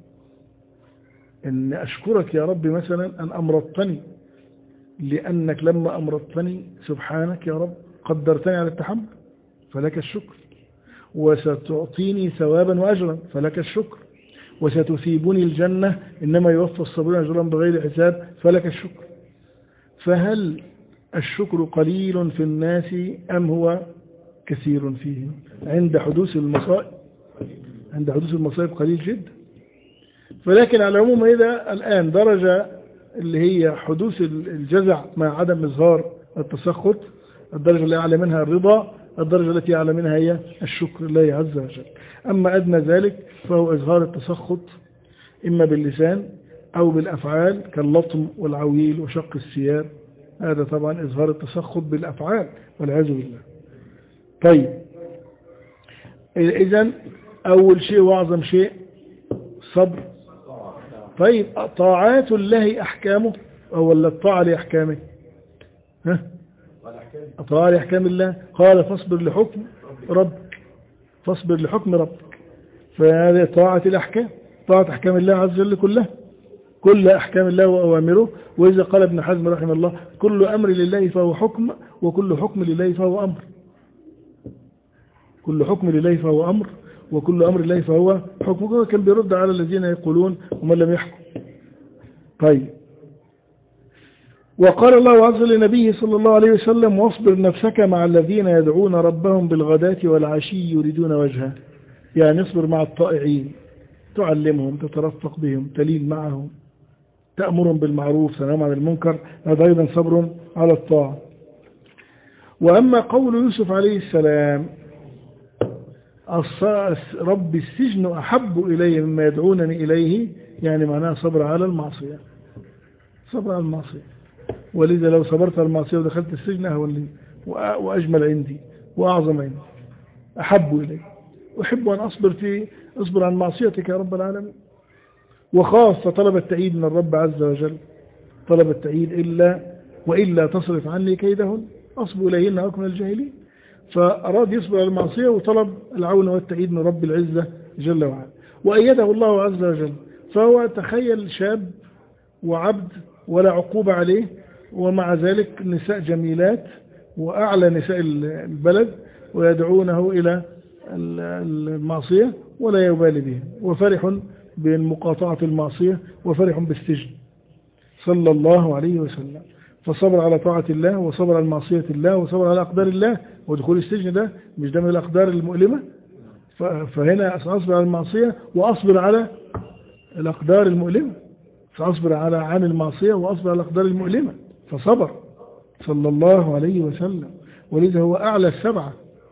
[SPEAKER 1] إن أشكرك يا رب مثلا أن أمرضتني، لأنك لما أمرضتني سبحانك يا رب قدرتني على التحمل، فلك الشكر، وستعطيني ثوابا وأجرا، فلك الشكر، وستثيبني الجنة، إنما يوفى الصابرون أجرهم بغير حساب، فلك الشكر. فهل الشكر قليل في الناس أم هو كثير فيهم؟ عند حدوث المصائب، عند حدوث المصائب قليل جدا. فلكن على العموم إذا الآن درجة اللي هي حدوث الجزع مع عدم إظهار التسخط، الدرجة اللي أعلى منها الرضا، الدرجة التي أعلى منها هي الشكر لله عز وجل. أما أدنى ذلك فهو إظهار التسخط إما باللسان أو بالأفعال، كاللطم والعويل وشق الثياب، هذا طبعا إظهار التسخط بالأفعال والعياذ بالله. طيب إذن أول شيء وأعظم شيء صبر. طيب طاعات الله أحكامه ولا الطاعة لأحكامه؟ طاعة لأحكام الله. قال فاصبر لحكم ربك، فاصبر لحكم ربك، فهذه طاعة الأحكام، طاعة أحكام الله عز وجل كلها، كل أحكام الله وأوامره. وإذا قال ابن حزم رحمه الله كل أمر لله فهو حكم، وكل حكم لله فهو أمر، كل حكم لله فهو أمر، وكل أمر لله فهو حكم. كان بيرد على الذين يقولون ومن لم يحكم. طيب وقال الله عز وجل لنبيه صلى الله عليه وسلم واصبر نفسك مع الذين يدعون ربهم بالغداة والعشي يريدون وجهه، يعني اصبر مع الطائعين، تعلمهم، تترفق بهم، تلين معهم، تأمرهم بالمعروف، تنهاهم عن المنكر، هذا أيضا صبر على الطاعة. وأما قول يوسف عليه السلام رب السجن أحب إلي مما يدعونني إليه، يعني معناه صبر على المعصية، صبر على المعصية. ولذا لو صبرت على المعصية ودخلت السجن أهون لي وأجمل عندي وأعظم عندي، أحب إلي، أحب أن أصبر عن معصيتك يا رب العالمين. وخاصة طلب التأييد من الرب عز وجل، طلب التأييد وإلا تصرف عني كيدهن أصب إليهن أكون الجاهلين. فأراد يصبر على المعصية وطلب العون والتأييد من رب العزة جل وعلا، وأيده الله عز وجل. فهو تخيل شاب وعبد ولا عقوبة عليه، ومع ذلك نساء جميلات وأعلى نساء البلد، ويدعونه إلى المعصية ولا يبالي به، وفرح بين مقاطعة المعصية وفرح بالسجن صلى الله عليه وسلم. فصبر على طاعة الله، وصبر على معصية الله، وصبر على أقدار الله. ودخول السجن ده مش ده من الأقدار المؤلمة؟ فهنا أصبر على المعصية وأصبر على الأقدار المؤلمة، فأصبر عن المعصية وأصبر على الأقدار المؤلمة، فصبر صلى الله عليه وسلم. ولذا هو أعلى السبعة.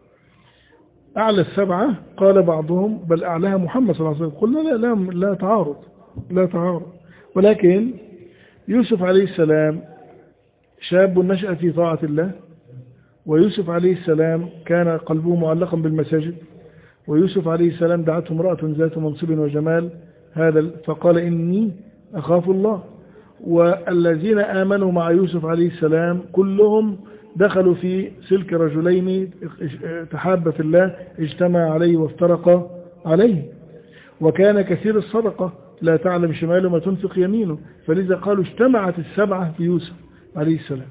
[SPEAKER 1] أعلى السبعة قال بعضهم بل أعلاها محمد صلى الله عليه وسلم. قلنا لا تعارض، لا تعارض. ولكن يوسف عليه السلام شاب نشأ في طاعة الله، ويوسف عليه السلام كان قلبه معلقا بالمساجد، ويوسف عليه السلام دعته امرأة ذات منصب وجمال فقال إني أخاف الله. والذين آمنوا مع يوسف عليه السلام كلهم دخلوا في سلك رجلين تحابا في الله، اجتمع عليه وافترقا عليه. وكان كثير الصدقة، لا تعلم شماله ما تنفق يمينه، فلذا قالوا اجتمعت السبعة في يوسف عليه السلام.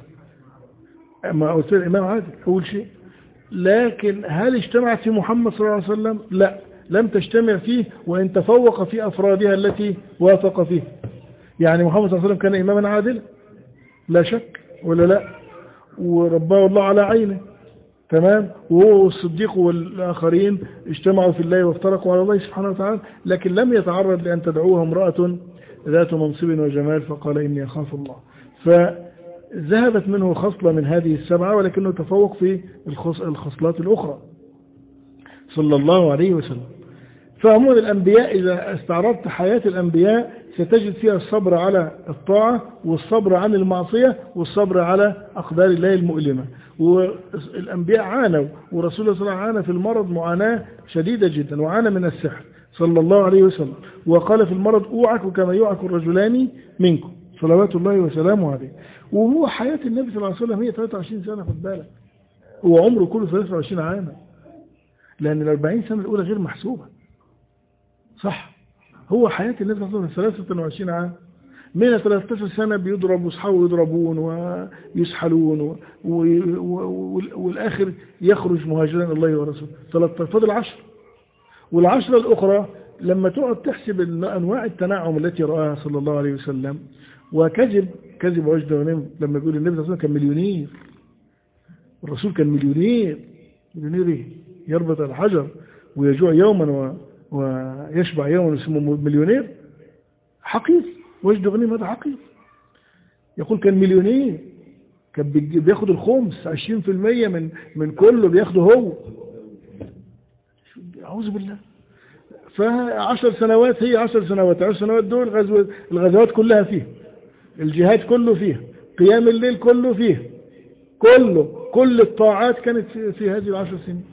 [SPEAKER 1] ما قلت الإمام عادل أول شيء. لكن هل اجتمعت في محمد صلى الله عليه وسلم؟ لا، لم تجتمع فيه، وإن تفوق في أفرادها التي وافق فيه. يعني محمد صلى الله عليه وسلم كان إماما عادلا لا شك، ولا لا؟ ورباه الله على عينه، تمام. وهو الصديق والآخرين اجتمعوا في الله وافترقوا على الله سبحانه وتعالى، لكن لم يتعرض لأن تدعوها امرأة ذات منصب وجمال فقال إني أخاف الله. فذهبت منه خصلة من هذه السبعة، ولكنه تفوق في الخصلات الأخرى صلى الله عليه وسلم. فعموما الأنبياء إذا استعرضت حياة الأنبياء ستجد فيها الصبر على الطاعة، والصبر عن المعصية، والصبر على أقدار الله المؤلمة. والأنبياء عانوا، ورسول الله صلى الله عليه وسلم عانى في المرض معاناة شديدة جدا، وعانى من السحر صلى الله عليه وسلم، وقال في المرض أوعك كما يوعك الرجلان منكم صلوات الله وسلامه عليه. وهو حياة النبي صلى الله عليه وسلم هي 23 سنة، خد بالك، هو عمره كله 23 عاما، لأن 40 سنة الأولى غير محسوبة، صح؟ هو حياة النبي صلى الله عليه وسلم 23 عام، من 13 سنة بيضرب واصحابه يضربون ويسحلون والآخر يخرج مهاجرا الله ورسوله 13، فضل 10. والعشرة الأخرى لما تقعد تحسب أنواع التنعم التي رآها صلى الله عليه وسلم، وكذب عجد ونم لما يقول النبي صلى الله عليه وسلم كان مليونير، الرسول كان مليونير إيه؟ يربط الحجر ويجوع يوما ويشبع يوما اسمه مليونير حقيقي. وجد غنيم هذا حقيقي. يقول كان مليونير، كان بياخد الخمس 20% من كله بياخده هو، أعوذ بالله. ف10 سنوات، هي 10 سنوات، 10 سنوات دول الغزوات كلها فيه، الجهاد كله فيه، قيام الليل كله فيه، كل الطاعات كانت في هذه 10 سنين.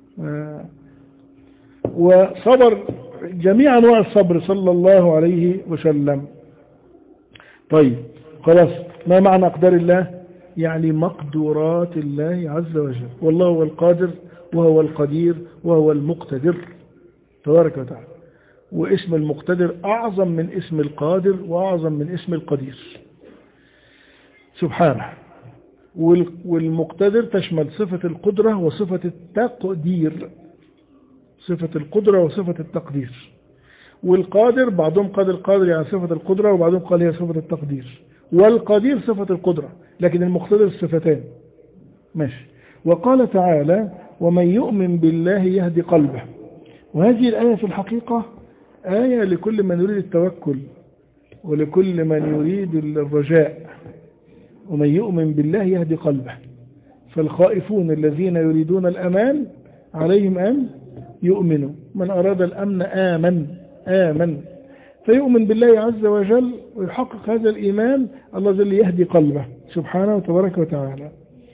[SPEAKER 1] وصبر جميع أنواع الصبر صلى الله عليه وسلم. طيب خلاص، ما معنى أقدار الله؟ يعني مقدورات الله عز وجل، والله هو القادر وهو القدير وهو المقتدر تبارك وتعالى. واسم المقتدر أعظم من اسم القادر وأعظم من اسم القدير سبحانه. والمقتدر تشمل صفة القدرة وصفة التقدير، صفة القدرة وصفة التقدير. والقادر بعضهم قال القادر يعني صفة القدرة، وبعضهم قال هي صفة التقدير، والقدير صفة القدرة، لكن المقتدر الصفتين ماشي. وقال تعالى ومن يؤمن بالله يهدي قلبه. وهذه الآية في الحقيقة آية لكل من يريد التوكل ولكل من يريد الرجاء. ومن يؤمن بالله يهدي قلبه. فالخائفون الذين يريدون الأمان عليهم أن يؤمنوا، من أراد الأمن آمن فيؤمن بالله عز وجل ويحقق هذا الإيمان، الله جل يهدي قلبه سبحانه وتبارك وتعالى.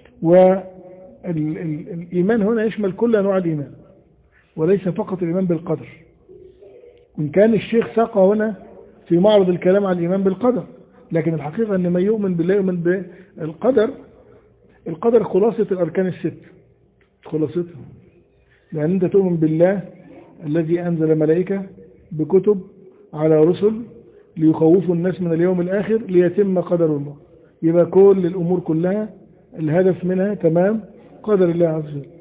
[SPEAKER 1] والإيمان هنا يشمل كل أنواع الإيمان، وليس فقط الإيمان بالقدر. إن كان الشيخ ساق هنا في معرض الكلام عن الإيمان بالقدر، لكن الحقيقة أن من يؤمن بالله يؤمن بالقدر. القدر خلاصة الأركان الست، خلاصتها، لأن أنت تؤمن بالله الذي أنزل ملائكة بكتب على رسل ليخوفوا الناس من اليوم الآخر ليتم قدر الله. يبقى كل الأمور كلها الهدف منها تمام قدر الله عز وجل.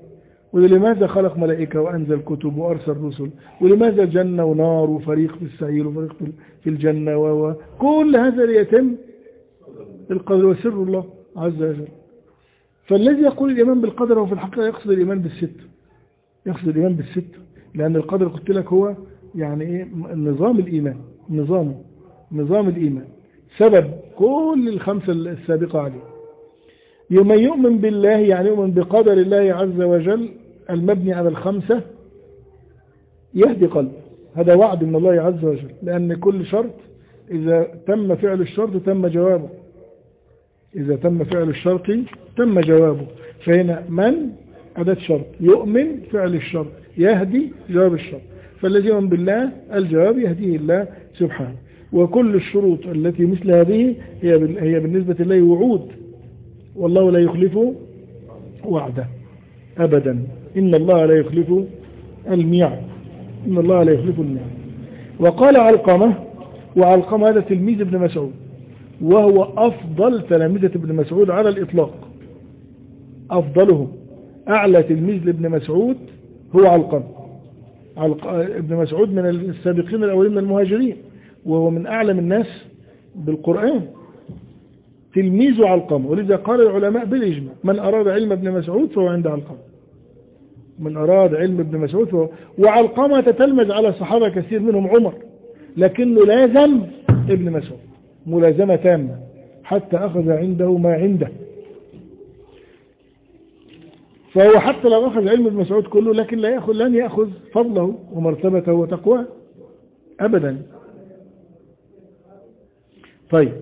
[SPEAKER 1] ولماذا خلق ملائكة وأنزل كتب وأرسل رسل، ولماذا جنة ونار وفريق في السعير وفريق في الجنة كل هذا ليتم القدر وسر الله عز وجل. فالذي يقول الإيمان بالقدر هو في الحقيقة يقصد الإيمان بالست، يقصد الإيمان بالست، لأن القدر قلت لك هو يعني إيه نظام الإيمان، نظام الإيمان سبب كل الخمسة السابقة عليه. يوم يؤمن بالله يعني يؤمن بقدر الله عز وجل المبني على الخمسة يهدي قلبه، هذا وعد من الله عز وجل، لأن كل شرط إذا تم فعل الشرط تم جوابه، إذا تم فعل الشرط تم جوابه. فهنا من أداة شرط، يؤمن فعل الشرط، يهدي جواب الشرط، فالذي يؤمن بالله الجواب يهديه الله سبحانه. وكل الشروط التي مثل هذه هي بالنسبة لله وعود، والله لا يخلف وعده أبدا، إن الله لا يخلف الميعاد، إن الله لا يخلف الميعاد. وقال علقمة، وعلقمة هذا تلميذ ابن مسعود، وهو أفضل تلامذة ابن مسعود على الإطلاق، أفضلهم، أعلى تلميذ لابن مسعود هو علقمة. ابن مسعود من السابقين الأولين من المهاجرين، وهو من أعلم الناس بالقرآن، تلميذ علقمة. ولذا قال العلماء بالإجماع من أراد علم ابن مسعود فهو عند علقمة، من أراد علم ابن مسعود فهو. وعلقمة تتلمذ على صحابة كثير منهم عمر، لكنه لازم ابن مسعود ملازمة تامة حتى أخذ عنده ما عنده. فهو حتى لو أخذ علم ابن مسعود كله لكن لن يأخذ فضله ومرتبته وتقواه أبدا. طيب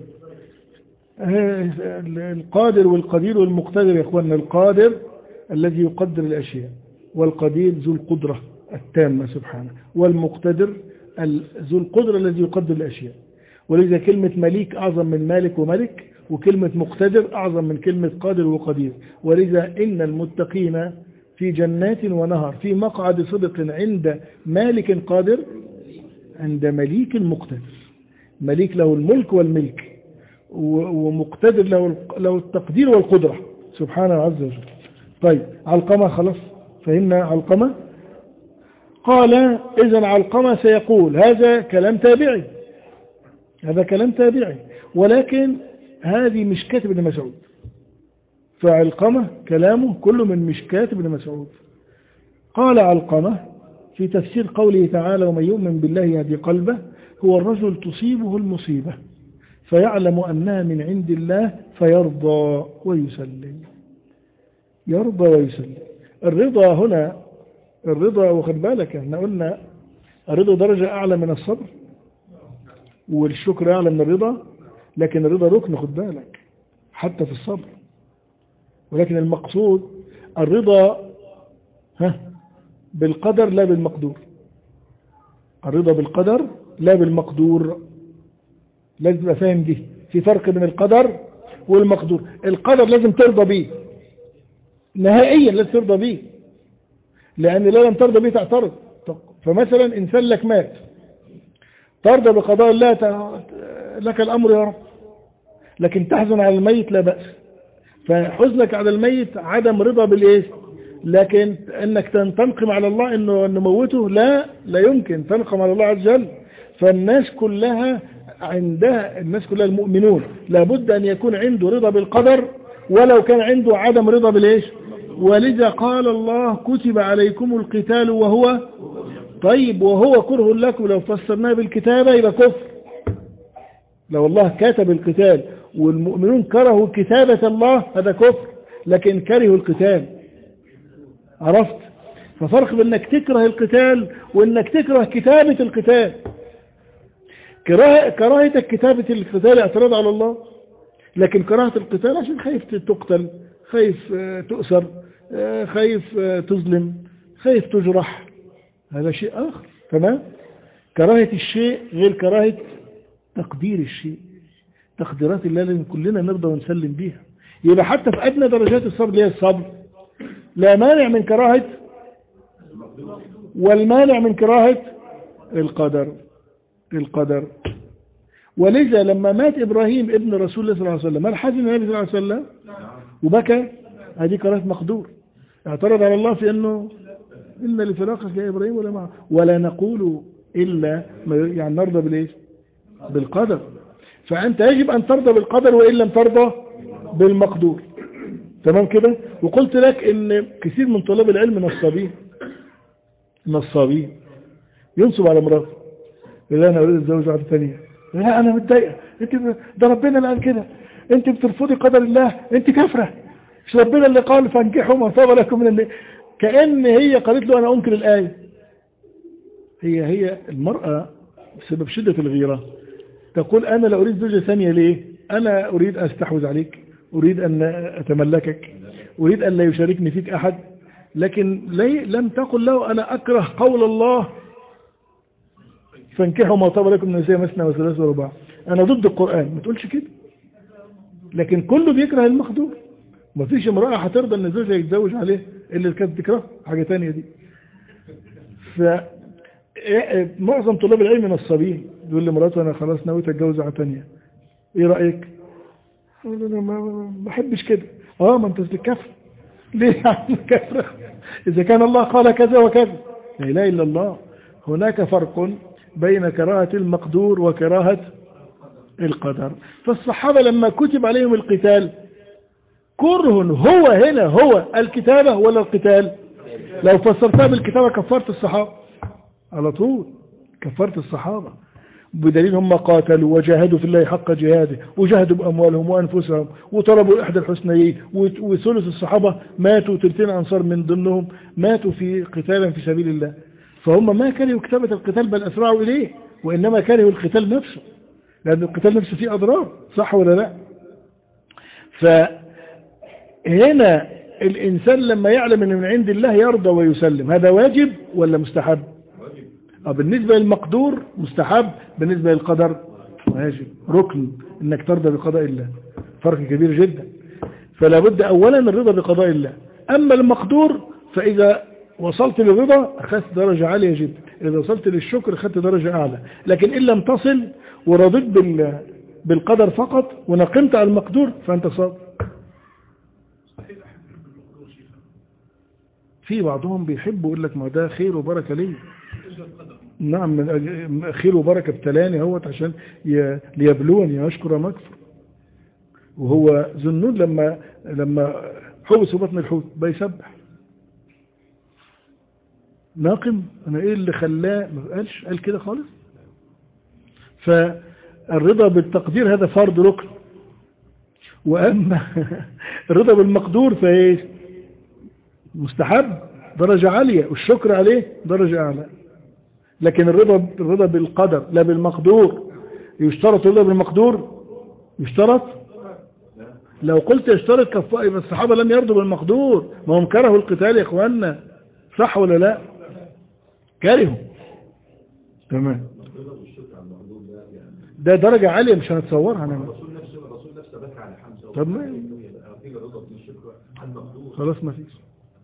[SPEAKER 1] القادر والقدير والمقتدر يا اخواننا، القادر الذي يقدر الأشياء، والقدير ذو القدرة التامة سبحانه، والمقتدر ذو القدرة الذي يقدر الأشياء. ولذا كلمة مليك أعظم من مالك وملك، وكلمة مقتدر أعظم من كلمة قادر وقدير. ولذا إن المتقين في جنات ونهر في مقعد صدق عند مالك قادر عند مليك مقتدر. مليك له الملك والملك، ومقتدر له التقدير والقدرة سبحانه عز وجل. طيب علقمة خلاص فهمنا علقمة. قال إذن علقمة سيقول هذا كلام تابعي، هذا كلام تابعي، ولكن هذه مشكاة ابن مسعود. فعلقمة كلامه كله من مشكاة ابن مسعود. قال علقمة في تفسير قوله تعالى ومن يؤمن بالله يهدي قلبه، هو الرجل تصيبه المصيبة فيعلم أنها من عند الله فيرضى ويسلم، يرضى ويسلم. الرضا هنا، الرضا واخد بالك احنا قلنا الرضا درجة أعلى من الصبر، والشكر أعلى من الرضا، لكن الرضا ركن خد بالك حتى في الصبر. ولكن المقصود الرضا بالقدر لا بالمقدور، الرضا بالقدر لا بالمقدور، لازم تبقى فاهم دي، في فرق بين القدر والمقدور. القدر لازم ترضى به نهائيا، لازم ترضى به، لأن لو لم ترضى به تعترض. فمثلا إنسان لك مات، ترضى بقضاء الله لك الأمر يا رب، لكن تحزن على الميت لا بأس. فحزنك على الميت عدم رضا بالإيه، لكن أنك تنقم على الله إنه موته لا يمكن تنقم على الله عز وجل. فالناس كلها عندها، الناس كلها المؤمنون لابد أن يكون عنده رضا بالقدر ولو كان عنده عدم رضا بالإيش. ولذا قال الله كتب عليكم القتال وهو طيب وهو كره لكم، لو فسرناه بالكتابة يبقى كفر. لو الله كتب القتال والمؤمنون كرهوا كتابة الله هذا كفر، لكن كرهوا القتال. عرفت؟ ففرق بين انك تكره القتال وانك تكره كتابة القتال. كراهتك كتابة القتال اعتراض على الله، لكن كراهة القتال عشان خايف تقتل، خايف تؤسر، خايف تظلم، خايف تجرح، هذا شيء آخر. تمام؟ كراهة الشيء غير كراهة تقدير الشيء. تقديرات الله لازم كلنا نرضى ونسلم بيها. يبقى حتى في أدنى درجات الصبر اللي هي الصبر لا مانع من كراهة، والمانع من كراهة القدر. ولذا لما مات إبراهيم ابن رسول الله صلى الله عليه وسلم هل حزن النبي صلى الله عليه وسلم وبكى؟ هذه كراهة مقدور. اعترض على الله في أنه إن لفراقك يا إبراهيم ولا معه، ولا نقول إلا يعني نرضى بالإيش؟ بالقدر. فأنت يجب أن ترضى بالقدر وإن لم ترضى بالمقدور. تمام كده. وقلت لك إن كثير من طلاب العلم نصابين ينصب على مراته، لا أنا أريد أتزوج واحدة ثانية، لا أنا متضايقة، أنت ده ربنا اللي قال كده، أنت بترفضي قدر الله، أنت كافرة، مش ربنا اللي قال فانكحوا ما طاب لكم من النساء. كأن هي قالت له أنا أنكر الآية. هي المرأة بسبب شدة الغيرة تقول أنا لا أريد زوجة ثانية. ليه؟ أنا أريد أن أستحوذ عليك، أريد أن أتملكك، أريد أن لا يشاركني فيك أحد. لكن لم تقل له أنا أكره قول الله فانكحوا ما طاب لكم من النساء مثنى وثلاث ورباع، أنا ضد القرآن. ما تقولش كده. لكن كله بيكره المقدور. ما فيش امرأة هترضى أن زوجها يتزوج عليه إلا كانت تكره حاجة تانية دي. معظم طلاب العلم نصابين، يقول لمراته أنا خلاص نويت أتجوز على تانية، إيه رأيك؟ أقول أنا ما بحبش كده. ما أنت بتكفر. ليه يعني كفر؟ إذا كان الله قال كذا وكذا. لا إله إلا الله. هناك فرق بين كراهة المقدور وكراهة القدر. فالصحابة لما كتب عليهم القتال كره هو هنا هو الكتابة ولا القتال؟ لو فسرتها بالكتابة كفرت الصحابة على طول، كفرت الصحابة، بدليل هم قاتلوا وجاهدوا في الله حق جهاده وجاهدوا بأموالهم وأنفسهم وطلبوا إحدى الحسنيين، وثلث الصحابة ماتوا، وثلثين أنصار من ضمنهم ماتوا في قتالا في سبيل الله. فهم ما كرهوا كتابة القتال بل أسرعوا إليه، وإنما كرهوا القتال نفسه، لأن القتال نفسه فيه أضرار. صح ولا لا؟ فهنا الإنسان لما يعلم أن من عند الله يرضى ويسلم، هذا واجب ولا مستحب؟ بالنسبة للمقدور مستحب، بالنسبة للقدر واجب، ركن انك ترضى بقضاء الله. فرق كبير جدا. فلا بد اولا الرضا بقضاء الله. اما المقدور فاذا وصلت للرضا اخذت درجة عالية جدا، اذا وصلت للشكر اخذت درجة اعلى. لكن ان لم تصل ورضيت بالقدر فقط ونقمت على المقدور فانت صادق. في بعضهم بيحب يقول لك ما ده خير وبركة ليه. نعم، من خير وبركة ابتلاني هوت عشان ليبلوني أشكر أم أكفر. وهو ذنون لما حبس بطن الحوت بيسبح ناقم. أنا إيه اللي خلاه؟ ما قالش، قال كده خالص. فالرضا بالتقدير هذا فرض ركن. وأما الرضا بالمقدور فإيه؟ مستحب درجة عالية، والشكر عليه درجة أعلى. لكن الرضا بالقدر لا بالمقدور. يشترط الرضا بالمقدور؟ يشترط؟ لو قلت يشترط كفاءة يبقى الصحابة لم يرضوا بالمقدور، ما هم كرهوا القتال يا اخواننا. صح ولا لا؟ كرهوا. تمام. ده درجة عالية مش هنتصورها.
[SPEAKER 2] الرسول نفسه بكى على حمزة.
[SPEAKER 1] طب ما خلاص ما فيش.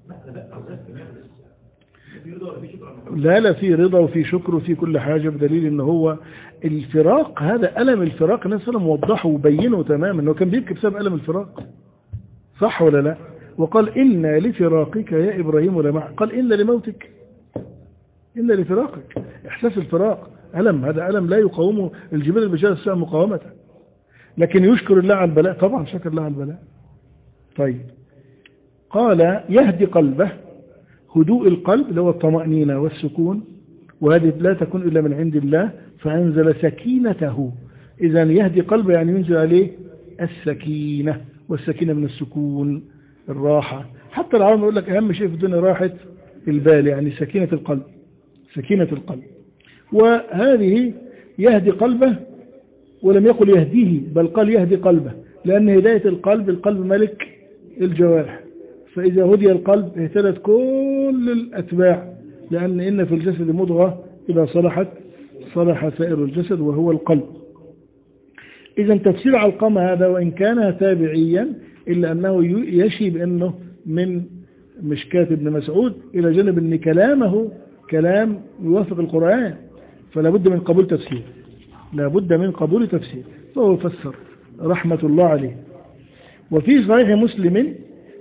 [SPEAKER 1] لا في رضا وفي شكر وفي كل حاجة، بدليل ان هو الفراق هذا ألم الفراق الناس صلى الله عليه وسلم وضحه وبينه تماما انه كان بيبكي بسبب ألم الفراق. صح ولا لا؟ وقال إن لفراقك يا إبراهيم لمع، قال إن لموتك، إن لفراقك. إحساس الفراق ألم، هذا ألم لا يقاومه الجبال البشرية الساعة مقاومة. لكن يشكر الله على البلاء، طبعا شكر الله على البلاء. طيب قال يهدي قلبه، هدوء القلب اللي هو الطمأنينة والسكون، وهذه لا تكون إلا من عند الله، فأنزل سكينته. إذا يهدي قلبه يعني ينزل عليه السكينة، والسكينة من السكون الراحة. حتى العالم يقول لك أهم شيء في الدنيا راحة البال، يعني سكينة القلب، سكينة القلب. وهذه يهدي قلبه، ولم يقل يهديه بل قال يهدي قلبه، لأن هداية القلب ملك الجوارح. فإذا هدي القلب اهتدت كل الأتباع، لأن إن في الجسد مضغة إذا صلحت صلح سائر الجسد وهو القلب. إذا تفسير علقمة هذا وإن كان تابعيا إلا أنه يشي بأنه من مشكاة ابن مسعود، إلى جانب أن كلامه كلام يوافق القرآن، فلا بد من قبول تفسير، لا بد من قبول تفسير. فهو فسر رحمة الله عليه. وفي صحيح مسلم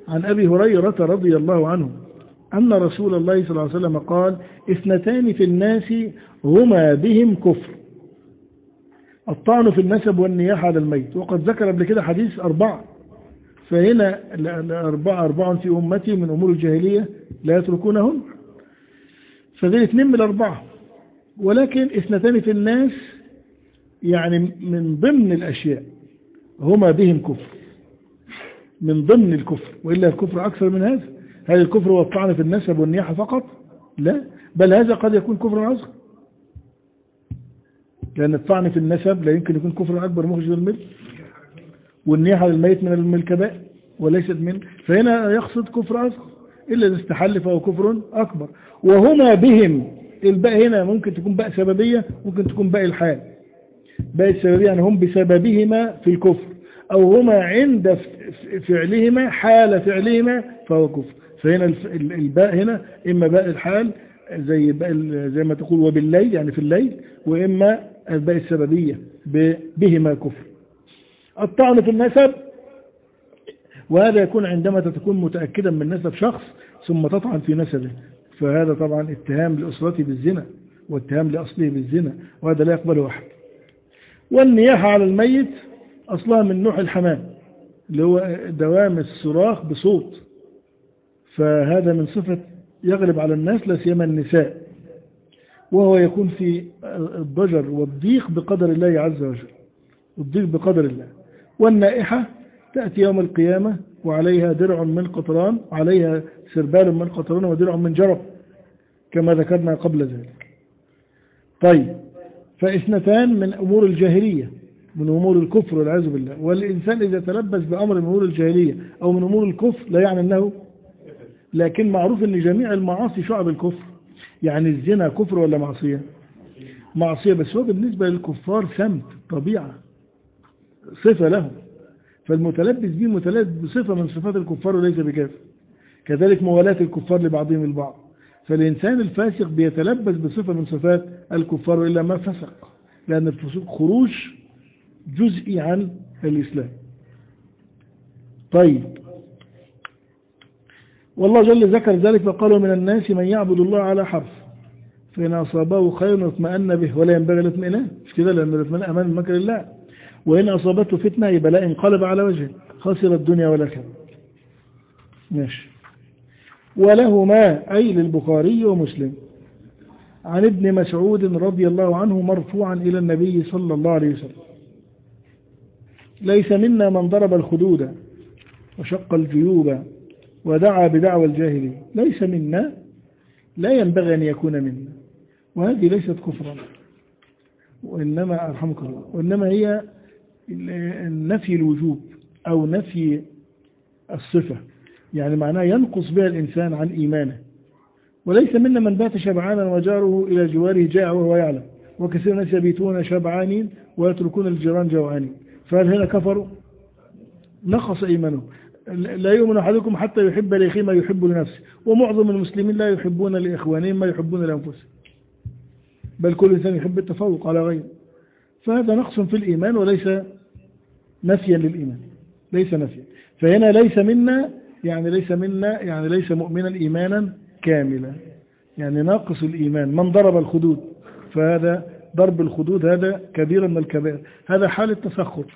[SPEAKER 1] عن أبي هريرة رضي الله عنه أن رسول الله صلى الله عليه وسلم قال: 2 في الناس هما بهم كفر: الطعن في النسب والنياحة على الميت. وقد ذكر قبل كده حديث 4، فهنا 4 في أمتي من أمور الجاهلية لا يتركونهن، فذي 2 من 4. ولكن 2 في الناس يعني من ضمن الأشياء هما بهم كفر، من ضمن الكفر، وإلا الكفر أكثر من هذا. هل الكفر هو الطعن في النسب والنياحة فقط؟ لا، بل هذا قد يكون كفر أصغر، لأن الطعن في النسب لا يمكن يكون كفر أكبر مخرج من الملك، والنياحة للميت من الكبائر وليست من، فهنا يقصد كفر أصغر، إلا إذا استحل فهو كفر أكبر. وهما بهم، الباء هنا ممكن تكون باء سببية، ممكن تكون باء الحال. باء السببية يعني هم بسببهما في الكفر، أو هما عند فعلهما حال فعلهما فهو كفر. فهنا الباء هنا إما باء الحال زي ما تقول وبالليل يعني في الليل، وإما الباء السببية بهما كفر. الطعن في النسب، وهذا يكون عندما تكون متأكدا من نسب شخص ثم تطعن في نسبه، فهذا طبعا اتهام لأسرته بالزنا واتهام لأصله بالزنا، وهذا لا يقبله أحد. والنياحة على الميت أصلها من نوح الحمام، اللي هو دوام الصراخ بصوت، فهذا من صفة يغلب على الناس لا سيما النساء، وهو يكون في الضجر والضيق بقدر الله عز وجل، الضيق بقدر الله. والنائحة تأتي يوم القيامة وعليها درع من قطران، عليها سربال من قطران ودرع من جرب، كما ذكرنا قبل ذلك. طيب، فاثنتان من أمور الجاهلية، من أمور الكفر والعياذ بالله. والإنسان إذا تلبس بأمر من أمور الجاهلية أو من أمور الكفر لا يعني أنه، لكن معروف أن جميع المعاصي شعب الكفر. يعني الزنا كفر ولا معصية؟ معصية، بس هو بالنسبة للكفار سمت، طبيعة، صفة لهم، فالمتلبس به متلبس بصفة من صفات الكفار وليس بكافر. كذلك موالاة الكفار لبعضهم البعض، فالإنسان الفاسق بيتلبس بصفة من صفات الكفار وإلا ما فسق، لأن الفسوق خروج جزئي عن الإسلام. طيب، والله جل ذكر ذلك فقالوا: من الناس من يعبد الله على حرف، فإن أصابه خير اطمأن به ولا ينبغي الاطمئنان، مش كده؟ لأن الاطمئنان أمام مكر الله. وإن أصابته فتنة يبقى لا انقلب على وجهه خسر الدنيا والآخرة. ماشي. ولهما أي للبخاري ومسلم عن ابن مسعود رضي الله عنه مرفوعا إلى النبي صلى الله عليه وسلم: ليس منا من ضرب الخدود وشق الجيوب ودعا بدعوى الجاهلية. ليس منا، لا ينبغي أن يكون منا، وهذه ليست كفرا، وإنما أرحمك الله، وإنما هي نفي الوجوب أو نفي الصفة، يعني معناه ينقص بها الإنسان عن إيمانه. وليس منا من بات شبعانا وجاره إلى جواره جاع وهو يعلم، وكثير ناس يبيتون شبعانين ويتركون الجيران جوعانين، فهل هنا كفروا؟ نقص إيمانه. لا يؤمن أحدكم حتى يحب لأخيه ما يحب لنفسه، ومعظم المسلمين لا يحبون لإخوانهم ما يحبون لأنفسهم، بل كل إنسان يحب التفوق على غيره، فهذا نقص في الإيمان وليس نفيا للإيمان، ليس نفيا. فهنا ليس منا يعني ليس مؤمنا إيمانا كاملا، يعني ناقص الإيمان. من ضرب الخدود، فهذا ضرب الخدود هذا كبير من الكبائر، هذا حال التسخط،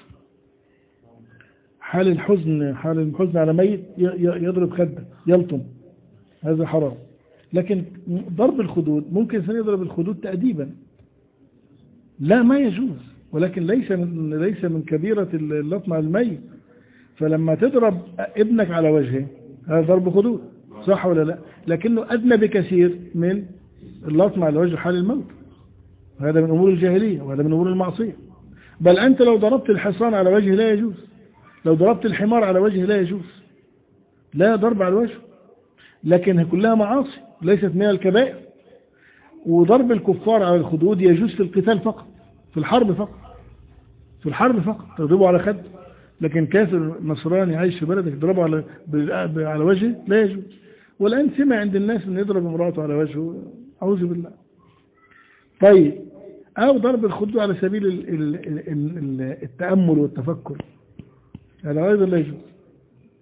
[SPEAKER 1] حال الحزن على ميت يضرب خده يلطم، هذا حرام. لكن ضرب الخدود ممكن إنسان يضرب الخدود تأديبا، لا ما يجوز، ولكن ليس من كبيرة اللطم على الميت. فلما تضرب ابنك على وجهه هذا ضرب خدود، صح ولا لا؟ لكنه أدنى بكثير من اللطم على وجه حال الموت، هذا من أمور الجاهلية وهذا من أمور المعصية. بل أنت لو ضربت الحصان على وجهه لا يجوز، لو ضربت الحمار على وجهه لا يجوز، لا ضرب على الوجه، لكن كلها معاصي ليست من الكبائر. وضرب الكفار على الخدود يجوز في القتال فقط، في الحرب فقط تضربه على خد، لكن كافر نصراني عايش في بلدك تضربه على وجهه لا يجوز. والآن سمع عند الناس أن يضرب امرأته على وجهه، أعوذ بالله. طيب، أو ضرب الخدود على سبيل التأمل والتفكر، هذا أيضا لا يجوز.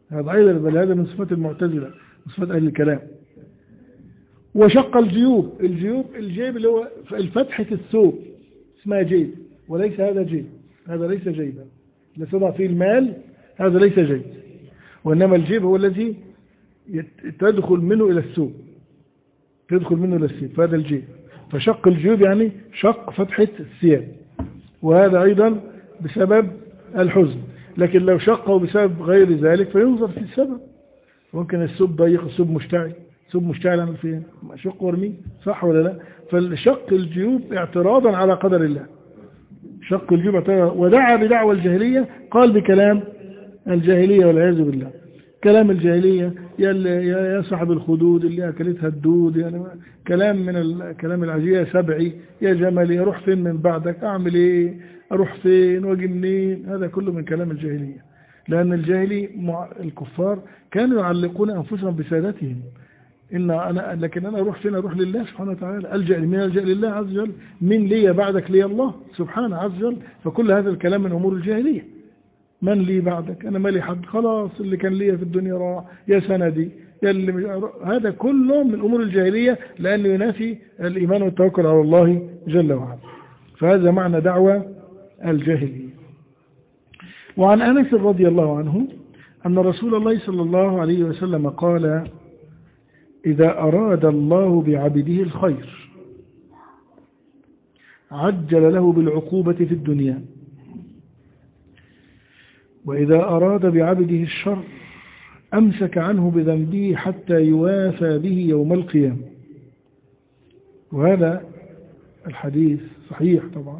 [SPEAKER 1] هذا أيضا بل هذا من صفات المعتزلة وصفات أهل الكلام. وشق الجيوب، الجيب اللي هو الفتحة الثوب اسمها جيب، وليس هذا جيب، هذا ليس جيبا لا تضع فيه المال، هذا ليس جيب، وإنما الجيب هو الذي تدخل منه إلى الثوب، تدخل منه إلى الثوب، فهذا الجيب. فشق الجيوب يعني شق فتحة الثياب، وهذا أيضا بسبب الحزن. لكن لو شقه بسبب غير ذلك فينظر في السبب، ممكن الثوب ضيق، الثوب مشتعل، ثوب مشتعل عمل فين شق ورميه، صح ولا لا؟ فالشق الجيوب اعتراضا على قدر الله، شق الجيوب اعتراضا. ودعا بدعوى الجاهلية، قال بكلام الجاهلية والعياذ بالله، كلام الجاهلية يا صاحب الخدود اللي أكلتها الدود، يعني كلام من الكلام العجيب، يا سبعي يا جملي أروح فين من بعدك، أعمل إيه، أروح فين واجي منين، هذا كله من كلام الجاهلية. لأن الجاهلي الكفار كانوا يعلقون أنفسهم بسادتهم، لكن أنا أروح فين، أروح لله سبحانه وتعالى، ألجأ لله عز وجل، من لي بعدك لي الله سبحانه عز وجل. فكل هذا الكلام من أمور الجاهلية، من لي بعدك، أنا مالي حد، خلاص اللي كان لي في الدنيا راح، يا سندي يا اللي هذا كله من أمور الجاهلية، لأنه ينافي الإيمان والتوكل على الله جل وعلا. فهذا معنى دعوة الجاهلية. وعن أنس رضي الله عنه أن رسول الله صلى الله عليه وسلم قال: إذا أراد الله بعبده الخير عجل له بالعقوبة في الدنيا، وإذا أراد بعبده الشر أمسك عنه بذنبه حتى يوافى به يوم القيامة. وهذا الحديث صحيح طبعا،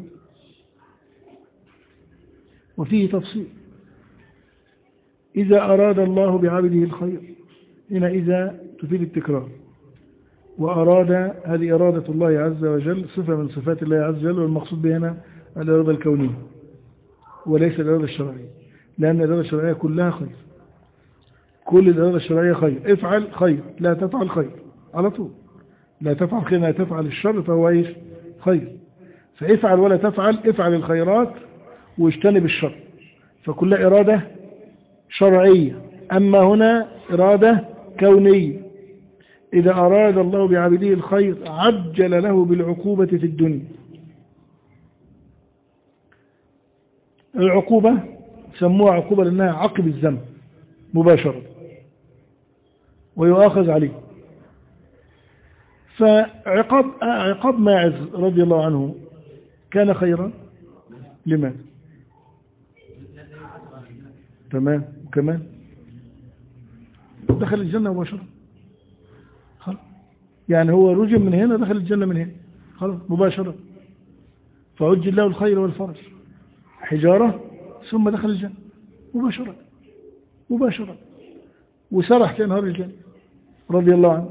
[SPEAKER 1] وفيه تفصيل. إذا أراد الله بعبده الخير، هنا إذا تفيد التكرار، وأراد هذه إرادة الله عز وجل، صفة من صفات الله عز وجل، والمقصود بهنا الإرادة الكونية وليس الإرادة الشرعية، لأن الإرادة الشرعية كلها خير، كل الإرادة الشرعية خير، افعل خير لا تفعل خير على طول، لا تفعل خير لا تفعل الشر فهو ايش؟ خير. فافعل ولا تفعل، افعل الخيرات واجتنب الشر، فكلها إرادة شرعية. أما هنا إرادة كونية. إذا أراد الله بعبده الخير عجل له بالعقوبة في الدنيا. العقوبة سموها عقوبة لأنها عقب الذنب مباشرة ويؤاخذ عليه. فعقاب ماعز رضي الله عنه كان خيرا لماذا؟ تمام. وكمان دخل الجنة مباشرة، خلاص، يعني هو رجم من هنا دخل الجنة من هنا خلاص مباشرة، فعجل له الخير والفرج، حجارة ثم دخل الجنة مباشرة وسرح في انهار الجنة رضي الله عنه.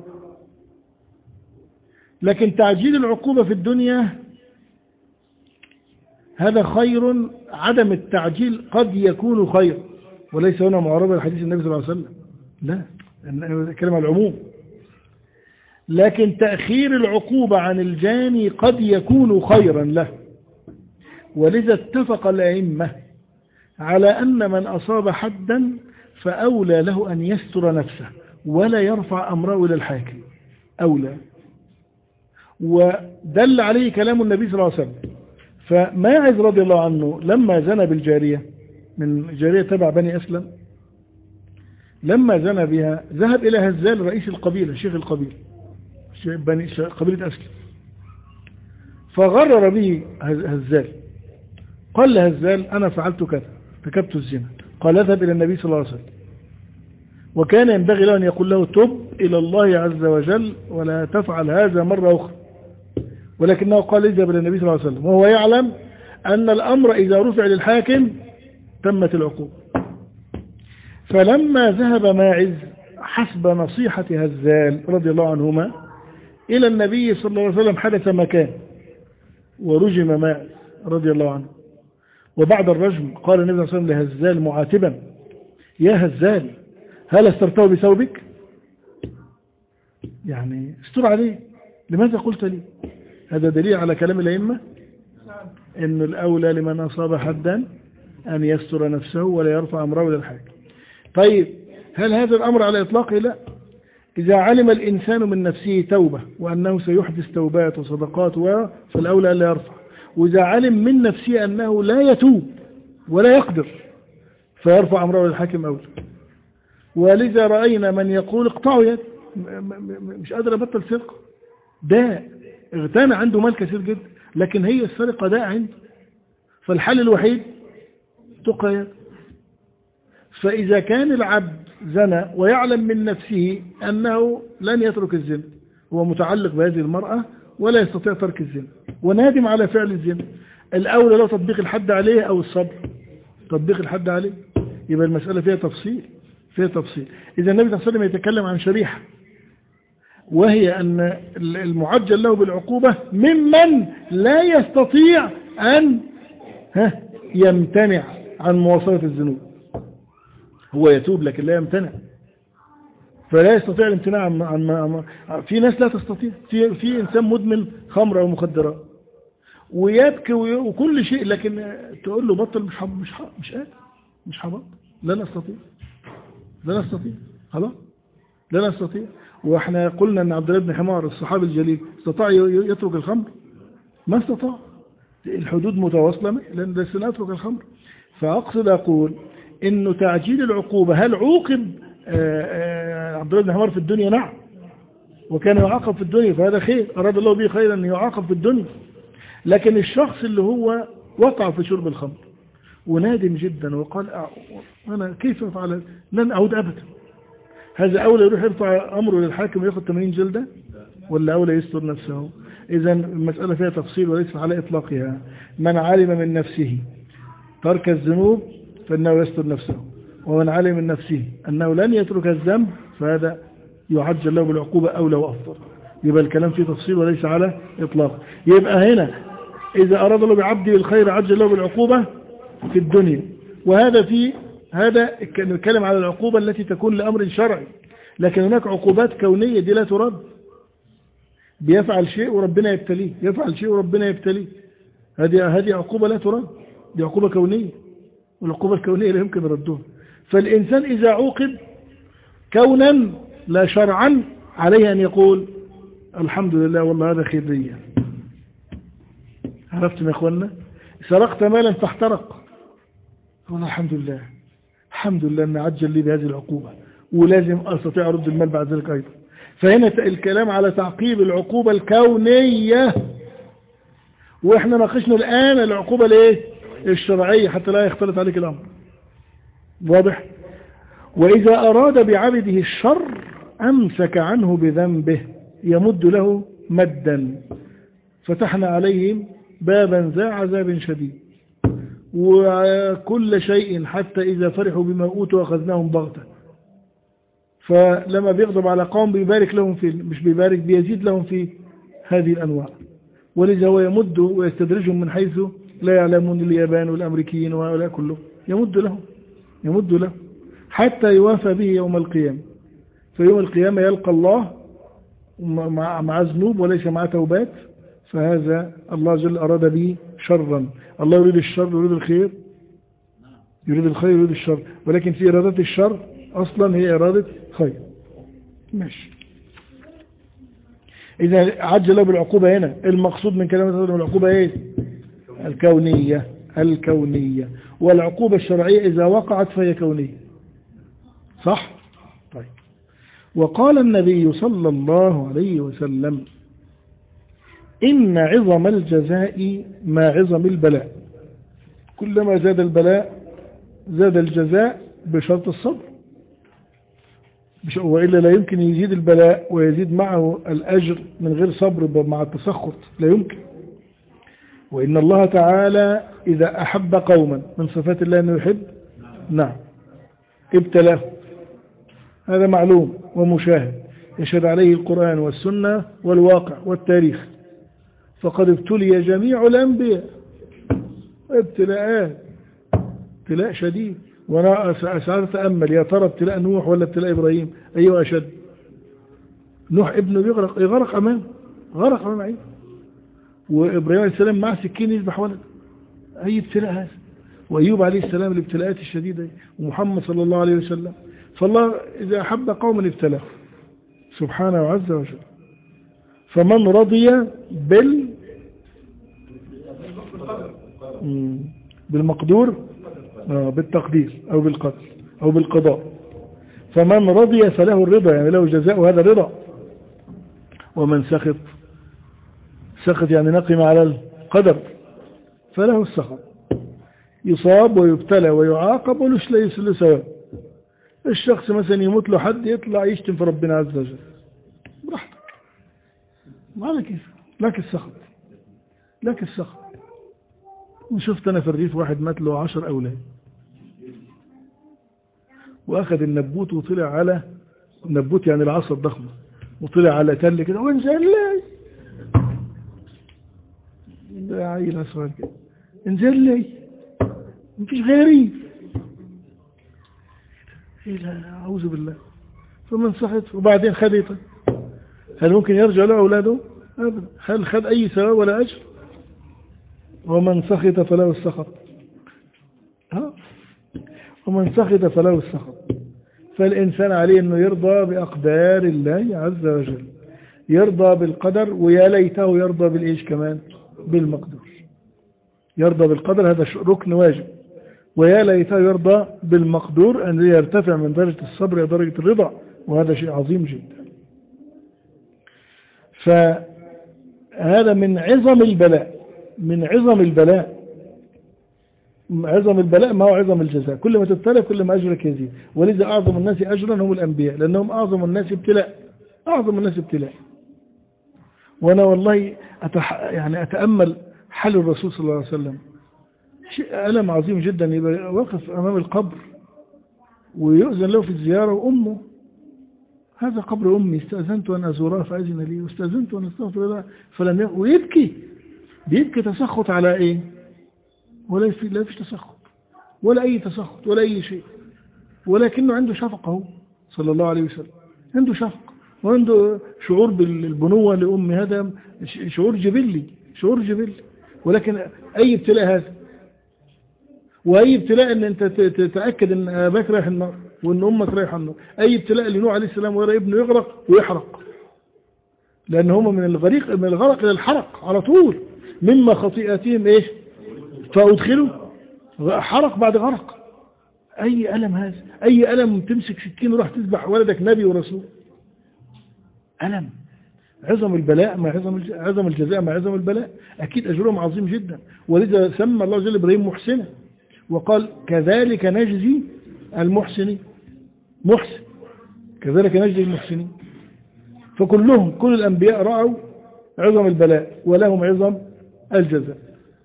[SPEAKER 1] لكن تعجيل العقوبة في الدنيا هذا خير، عدم التعجيل قد يكون خير، وليس هنا معارضة لحديث النبي صلى الله عليه وسلم، لا، كلمة العموم. لكن تأخير العقوبة عن الجاني قد يكون خيرا له، ولذا اتفق الأئمة على أن من أصاب حدا فأولى له أن يستر نفسه ولا يرفع أمره إلى الحاكم، أولى. ودل عليه كلام النبي صلى الله عليه وسلم. فماعز رضي الله عنه لما زنى بالجارية، من جارية تبع بني أسلم، لما زنى بها ذهب إلى هزال رئيس القبيلة، شيخ القبيلة، قبيلة أسلم، فغرر به هزال، قال لهزال: أنا فعلت كذا، ارتكبت الزنا. قال: اذهب إلى النبي صلى الله عليه وسلم. وكان ينبغي له أن يقول له: تب إلى الله عز وجل ولا تفعل هذا مرة أخرى، ولكنه قال: اذهب إلى النبي صلى الله عليه وسلم، وهو يعلم أن الأمر إذا رفع للحاكم تمت العقوبة. فلما ذهب ماعز حسب نصيحة هزال رضي الله عنهما إلى النبي صلى الله عليه وسلم حدث مكان ورجم ماعز رضي الله عنه. وبعد الرجم قال النبي صلى الله عليه وسلم لهزال معاتبا: يا هزال، هل استرته بثوبك؟ يعني استر عليه، لماذا قلت لي؟ هذا دليل على كلام الأئمة أن الأولى لمن أصاب حدا أن يستر نفسه ولا يرفع أمره إلى الحاكم. طيب، هل هذا الأمر على إطلاقه؟ لا. إذا علم الإنسان من نفسه توبة وأنه سيحدث توبات وصدقات فالأولى ألا يرفع. وإذا علم من نفسه أنه لا يتوب ولا يقدر فيرفع أمره للحاكم أولى. ولذا رأينا من يقول اقطعوا يد، مش قادر أبطل سرقة، داء اغتنى عنده مال كثير جدا، لكن هي السرقة داء عنده، فالحل الوحيد تقى يد. فإذا كان العبد زنى ويعلم من نفسه أنه لن يترك الزنا، هو متعلق بهذه المرأة ولا يستطيع ترك الزنا ونادم على فعل الزنا، الأولى لو تطبيق الحد عليه أو الصبر. تطبيق الحد عليه، يبقى المسألة فيها تفصيل. إذا النبي صلى الله عليه وسلم يتكلم عن شريحة، وهي أن المعجل له بالعقوبة ممن لا يستطيع أن يمتنع عن مواصلة الذنوب. هو يتوب لكن لا يمتنع، فلا يستطيع الامتناع عن في ناس لا تستطيع، في إنسان مدمن خمر أو مخدرات ويبكي وكل شيء، لكن تقول له بطل مش قادر، مش هبطل، لا نستطيع خلاص، لا نستطيع. واحنا قلنا ان عبد الله بن حمار الصحابي الجليل استطاع يترك الخمر؟ ما استطاع، الحدود متواصلة لن يترك الخمر. فأقصد أقول انه تعجيل العقوبة، هل عوقب عبد الله بن حمار في الدنيا؟ نعم، وكان يعاقب في الدنيا، فهذا خير، أراد الله به خيرا أن يعاقب في الدنيا. لكن الشخص اللي هو وقع في شرب الخمر ونادم جدا وقال أنا كيف أفعل، لن أعود أبدا، هذا أولى يروح يرفع أمره للحاكم ويأخذ 80 جلدة ولا أولى يستر نفسه؟ إذا المسألة فيها تفصيل وليس على إطلاقها. من علم من نفسه ترك الذنوب فإنه يستر نفسه، ومن علم من نفسه أنه لن يترك الذنب فهذا يعجل له بالعقوبة أولى وأفضل. يبقى الكلام فيه تفصيل وليس على إطلاق. يبقى هنا إذا أراد الله بعبده الخير عجل له بالعقوبة في الدنيا، وهذا هذا نتكلم على العقوبة التي تكون لأمر شرعي. لكن هناك عقوبات كونية دي لا ترد، بيفعل شيء وربنا يبتليه، يفعل شيء وربنا يبتليه، هذه عقوبة لا ترد، دي عقوبة كونية، والعقوبة الكونية لا يمكن ردها. فالإنسان إذا عوقب كونا لا شرعا عليه أن يقول الحمد لله والله هذا خير لي. عرفتم يا أخوانا؟ سرقت مالا فاحترق، والله الحمد لله أن عجل لي بهذه العقوبة، ولازم أستطيع أرد المال بعد ذلك أيضا. فهنا الكلام على تعقيب العقوبة الكونية، وإحنا ناقشنا الآن العقوبة ليه؟ الشرعية، حتى لا يختلط عليك الأمر. واضح؟ وإذا أراد بعبده الشر أمسك عنه بذنبه يمد له مدا، فتحنا عليهم بابا ذا عذاب شديد، وكل شيء حتى إذا فرحوا بما أوتوا أخذناهم بغتة. فلما بيغضب على قوم بيبارك لهم مش بيبارك، بيزيد لهم في هذه الأنواع. ولذا هو يمد ويستدرجهم من حيث لا يعلمون، اليابان والأمريكيين وهؤلاء كلهم يمد له حتى يوافى به يوم القيامة. فيوم القيامة يلقى الله مع ذنوب وليس مع توبات، فهذا الله جل أراد به شرا. الله يريد الشر يريد الخير، يريد الخير يريد الشر، ولكن في إرادة الشر أصلا هي إرادة خير. ماشي. إذا عجل بالعقوبة هنا المقصود من كلمة العقوبة إيه؟ الكونية. والعقوبة الشرعية إذا وقعت فهي كونية. صح؟ طيب. وقال النبي صلى الله عليه وسلم إن عظم الجزاء ما عظم البلاء، كلما زاد البلاء زاد الجزاء بشرط الصبر، وإلا لا يمكن يزيد البلاء ويزيد معه الأجر من غير صبر مع التسخط، لا يمكن. وإن الله تعالى إذا أحب قوما، من صفات الله أنه يحب، نعم، ابتلاه، هذا معلوم ومشاهد، يشهد عليه القرآن والسنة والواقع والتاريخ. فقد ابتلي جميع الأنبياء ابتلاء شديد. وانا سأتأمل يا ترى ابتلاء نوح ولا ابتلاء إبراهيم أيوة أشد؟ نوح ابنه يغرق أمامه، غرق أمام عينه، وإبراهيم عليه السلام مع سكين يذبح ولد، أي ابتلاء هذا؟ وأيوب عليه السلام الابتلاءات الشديدة، ومحمد صلى الله عليه وسلم. فالله إذا أحب قوما ابتلاه سبحانه عز وجل. فمن رضي بالمقدور بالتقدير أو بالقدر أو بالقضاء، فمن رضي فله الرضا، يعني له جزاء هذا الرضا. ومن سخط يعني نقم على القدر فله السخط، يصاب ويبتلى ويعاقب وليس له ثواب. الشخص مثلا يموت له حد يطلع يشتم في ربنا عز وجل، براحتك، ما على كيف، لك السخط. وشفت أنا في الريف واحد مات له 10 أولاد، وأخذ النبوت وطلع على النبوت يعني العصا الضخمة، وطلع على تل كده وانزل لي، ده عيل أصغر كده، انزل لي مفيش غيري، لا أعوذ بالله. فمن سخط وبعدين خديته، هل ممكن يرجع له أولاده؟ أبدا. هل خد أي ثواب ولا أجر؟ ومن سخط فله السخط، ومن سخط فله السخط. فالإنسان عليه أنه يرضى بأقدار الله عز وجل، يرضى بالقدر، ويا ليته يرضى بالإيش كمان؟ بالمقدور. يرضى بالقدر هذا ركن واجب، ويا ليته يرضى بالمقدور أن يرتفع من درجة الصبر إلى درجة الرضا، وهذا شيء عظيم جدا. فهذا من عظم البلاء، عظم البلاء ما هو عظم الجزاء. كل ما تبتلى كل ما أجرك يزيد. ولذا أعظم الناس أجرا هم الأنبياء، لأنهم أعظم الناس ابتلاء. وأنا والله يعني أتأمل حال الرسول صلى الله عليه وسلم، شيء ألم عظيم جدا، يبقى واقف أمام القبر ويؤذن له في الزيارة، وأمه هذا قبر أمي استأذنت أن أزورها فأذن لي، واستأذنت أن أستغفر لها فلم يقل، ويبكي تسخط على إيه؟ لا فيش تسخط ولا أي تسخط ولا أي شيء، ولكنه عنده شفقة صلى الله عليه وسلم، عنده شفقة وعنده شعور بالبنوة لأمي، هذا شعور جبلي. ولكن أي ابتلاء هذا، وأي ابتلاء أن أنت تتأكد أن أباك رايح النار وأن أمك رايح النار. أي ابتلاء لنوح عليه السلام ويرى ابنه يغرق ويحرق، لأن هم من الغرق إلى الحرق على طول، مما خطيئتهم إيش فأدخلوا حرق بعد غرق. أي ألم هذا، أي ألم تمسك سكين وراح تذبح ولدك نبي ورسول، ألم. عظم البلاء مع عظم الجزاء مع عظم البلاء، أكيد أجرهم عظيم جدا. ولذا سمى الله جل إبراهيم محسنا، وقال كذلك نجزي المحسنين، محسن كذلك نجزي المحسنين. فكل الأنبياء رأوا عظم البلاء ولهم عظم الجزاء.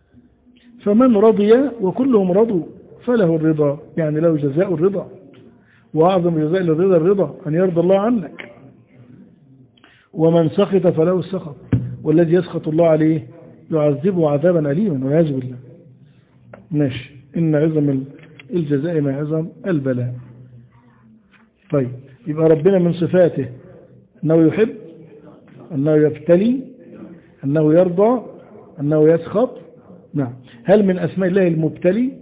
[SPEAKER 1] فمن رضي وكلهم رضوا فله الرضا، يعني له جزاء الرضا، وأعظم جزاء الرضا أن يرضى الله عنك. ومن سخط فله السخط، والذي يسخط الله عليه يعذبه عذابا أليما والعياذ بالله. ماشي، إن عظم الجزاء مع عظم البلاء. طيب، يبقى ربنا من صفاته أنه يحب، أنه يبتلي، أنه يرضى، أنه يسخط. نعم. هل من أسماء الله المبتلي؟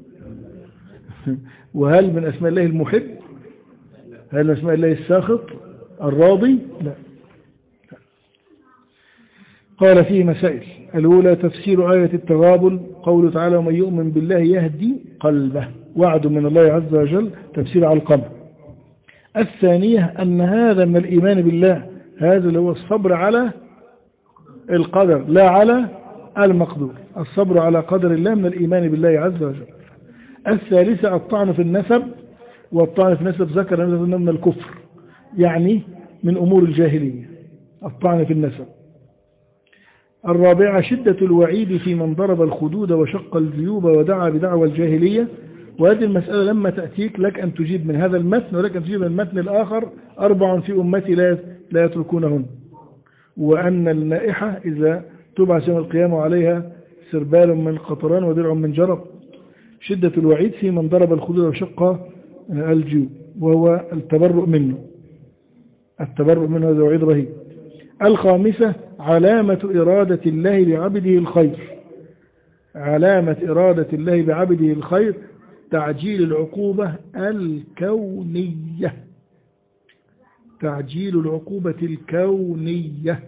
[SPEAKER 1] وهل من أسماء الله المحب؟ هل من أسماء الله الساخط الراضي؟ لا. قال فيه مسائل. الأولى تفسير آية التغابن، قوله تعالى ومن يؤمن بالله يهدي قلبه، وعد من الله عز وجل، تفسير على القلب. الثانية أن هذا من الإيمان بالله، هذا اللي هو الصبر على القدر لا على المقدور، الصبر على قدر الله من الإيمان بالله عز وجل. الثالثة الطعن في النسب، والطعن في النسب ذكر من الكفر، يعني من أمور الجاهلية الطعن في النسب. الرابعة شدة الوعيد في من ضرب الخدود وشق الجيوب ودعا بدعوى الجاهلية. وهذه المسألة لما تأتيك لك أن تجيب من هذا المتن، ولك أن تجيب من المتن الآخر 4 في أمتي لا يتركونهن. وأن النائحة إذا تبعث يوم القيامة عليها سربال من قطران ودرع من جرب. شدة الوعيد في من ضرب الخدود وشق الجيوب، وهو التبرؤ منه هذا وعيد رهيب. الخامسة علامة إرادة الله بعبده الخير، علامة إرادة الله بعبده الخير تعجيل العقوبة الكونية تعجيل العقوبة الكونية،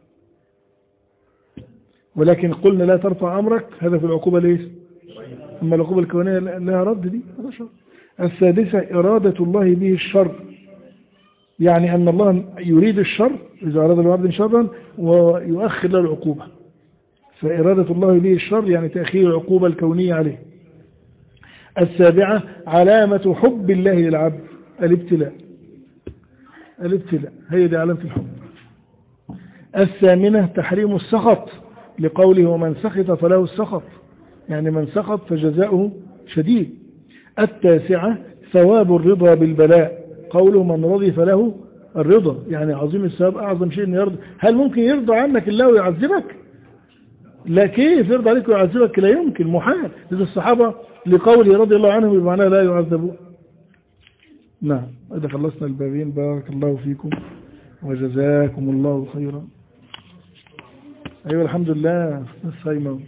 [SPEAKER 1] ولكن قلنا لا ترفع أمرك، هذا في العقوبة ليس، أما العقوبة الكونية لها رد دي. السادسة إرادة الله به الشر، يعني أن الله يريد الشر إذا أراد العبد شرا ويؤخر له العقوبة، فإرادة الله به الشر يعني تأخير العقوبة الكونية عليه. السابعة علامة حب الله للعبد الابتلاء، الابتلاء هي دي علامة الحب. الثامنة تحريم السخط لقوله ومن سخط فله السخط، يعني من سخط فجزاؤه شديد. التاسعة ثواب الرضا بالبلاء، قوله من رضي فله الرضا، يعني عظيم الثواب، أعظم شيء أن يرضى. هل ممكن يرضى عنك الله ويعذبك؟ لا، كيف يرضى عليك ويعذبك؟ لا يمكن، محال. إذا الصحابة لقوله رضي الله عنهم بمعنى لا يعذبون. نعم، إذا خلصنا البابين بارك الله فيكم وجزاكم الله خيرا. أيوة الحمد لله الصيمة.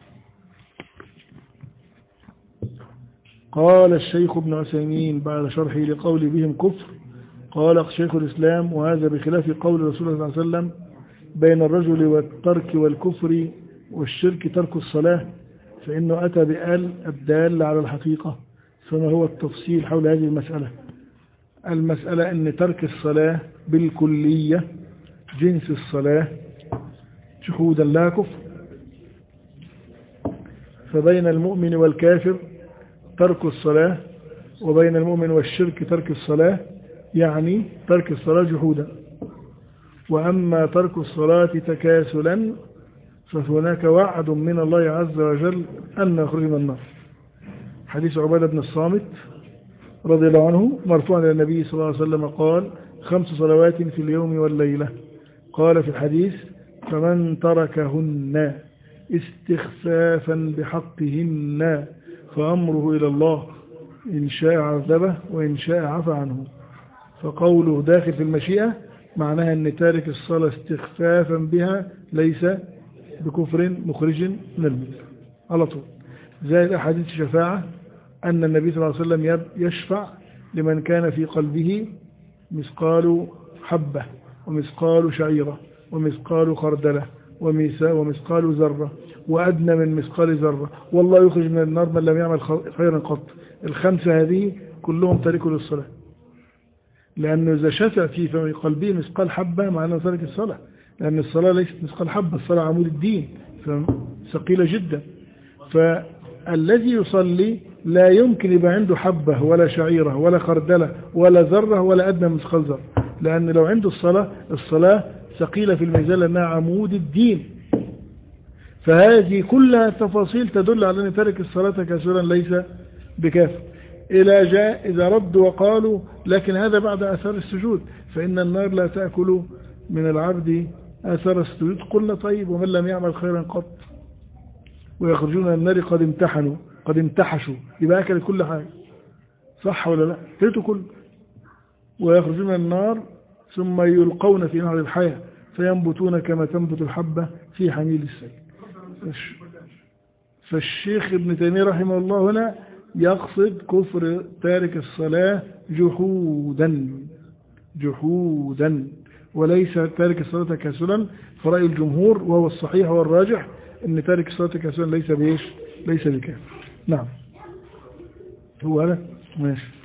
[SPEAKER 1] قال الشيخ ابن عثيمين بعد شرحه لقول بهم كفر، قال شيخ الإسلام وهذا بخلاف قول رسول الله صلى الله عليه وسلم بين الرجل والترك والكفر والشرك ترك الصلاة، فإنه أتى بآل الدال على الحقيقة. فما هو التفصيل حول هذه المسألة؟ المسألة أن ترك الصلاة بالكلية جنس الصلاة جحودا لا كفر، فبين المؤمن والكافر ترك الصلاة، وبين المؤمن والشرك ترك الصلاة، يعني ترك الصلاة جحودا. وأما ترك الصلاة تكاسلا فهناك وعد من الله عز وجل أن يخرج من النار. حديث عبادة بن الصامت رضي الله عنه مرفوعا إلى النبي صلى الله عليه وسلم قال 5 صلوات في اليوم والليلة. قال في الحديث فمن تركهن استخفافا بحقهن فأمره إلى الله إن شاء عذبه وإن شاء عفى عنه. فقوله داخل في المشيئة معناها أن تارك الصلاة استخفافا بها ليس بكفر مخرج من الملة على طول. زي أحاديث الشفاعة أن النبي صلى الله عليه وسلم يشفع لمن كان في قلبه مثقال حبة ومثقال شعيرة ومثقال خردلة ومثقال ذرة وأدنى من مثقال ذرة، والله يخرج من النار من لم يعمل خيرا قط. ال5 هذه كلهم تاركوا للصلاة، لأنه إذا شفع في قلبه مثقال حبة معناه تارك الصلاة، لأن الصلاة ليست مثقال حبة، الصلاة عمود الدين فثقيلة جدا. فالذي يصلي لا يمكن يبقى عنده حبة ولا شعيرة ولا خردلة ولا ذرة ولا أدنى من مثقال ذرة، لأن لو عنده الصلاة ثقيلة في الميزان لأنها عمود الدين. فهذه كلها تفاصيل تدل على أن تارك الصلاة كسولا ليس بكافر. إلى جاء إذا ردوا وقالوا لكن هذا بعد أثار السجود، فإن النار لا تأكل من العبد أثار السجود. قلنا طيب ومن لم يعمل خيرا قط ويخرجون من النار قد امتحشوا، يبقى أكل كل حاجة، صح ولا لا؟ تيتوا كل، ويخرجون من النار ثم يلقون في نهر الحياة فينبتون كما تنبت الحبة في حميل السيل. فالشيخ ابن تيمية رحمه الله هنا يقصد كفر تارك الصلاة جحودا وليس تارك الصلاة تكاسلا. فرأي الجمهور وهو الصحيح والراجح ان تارك الصلاة تكاسلا ليس بكافر. نعم هو هذا ماشي.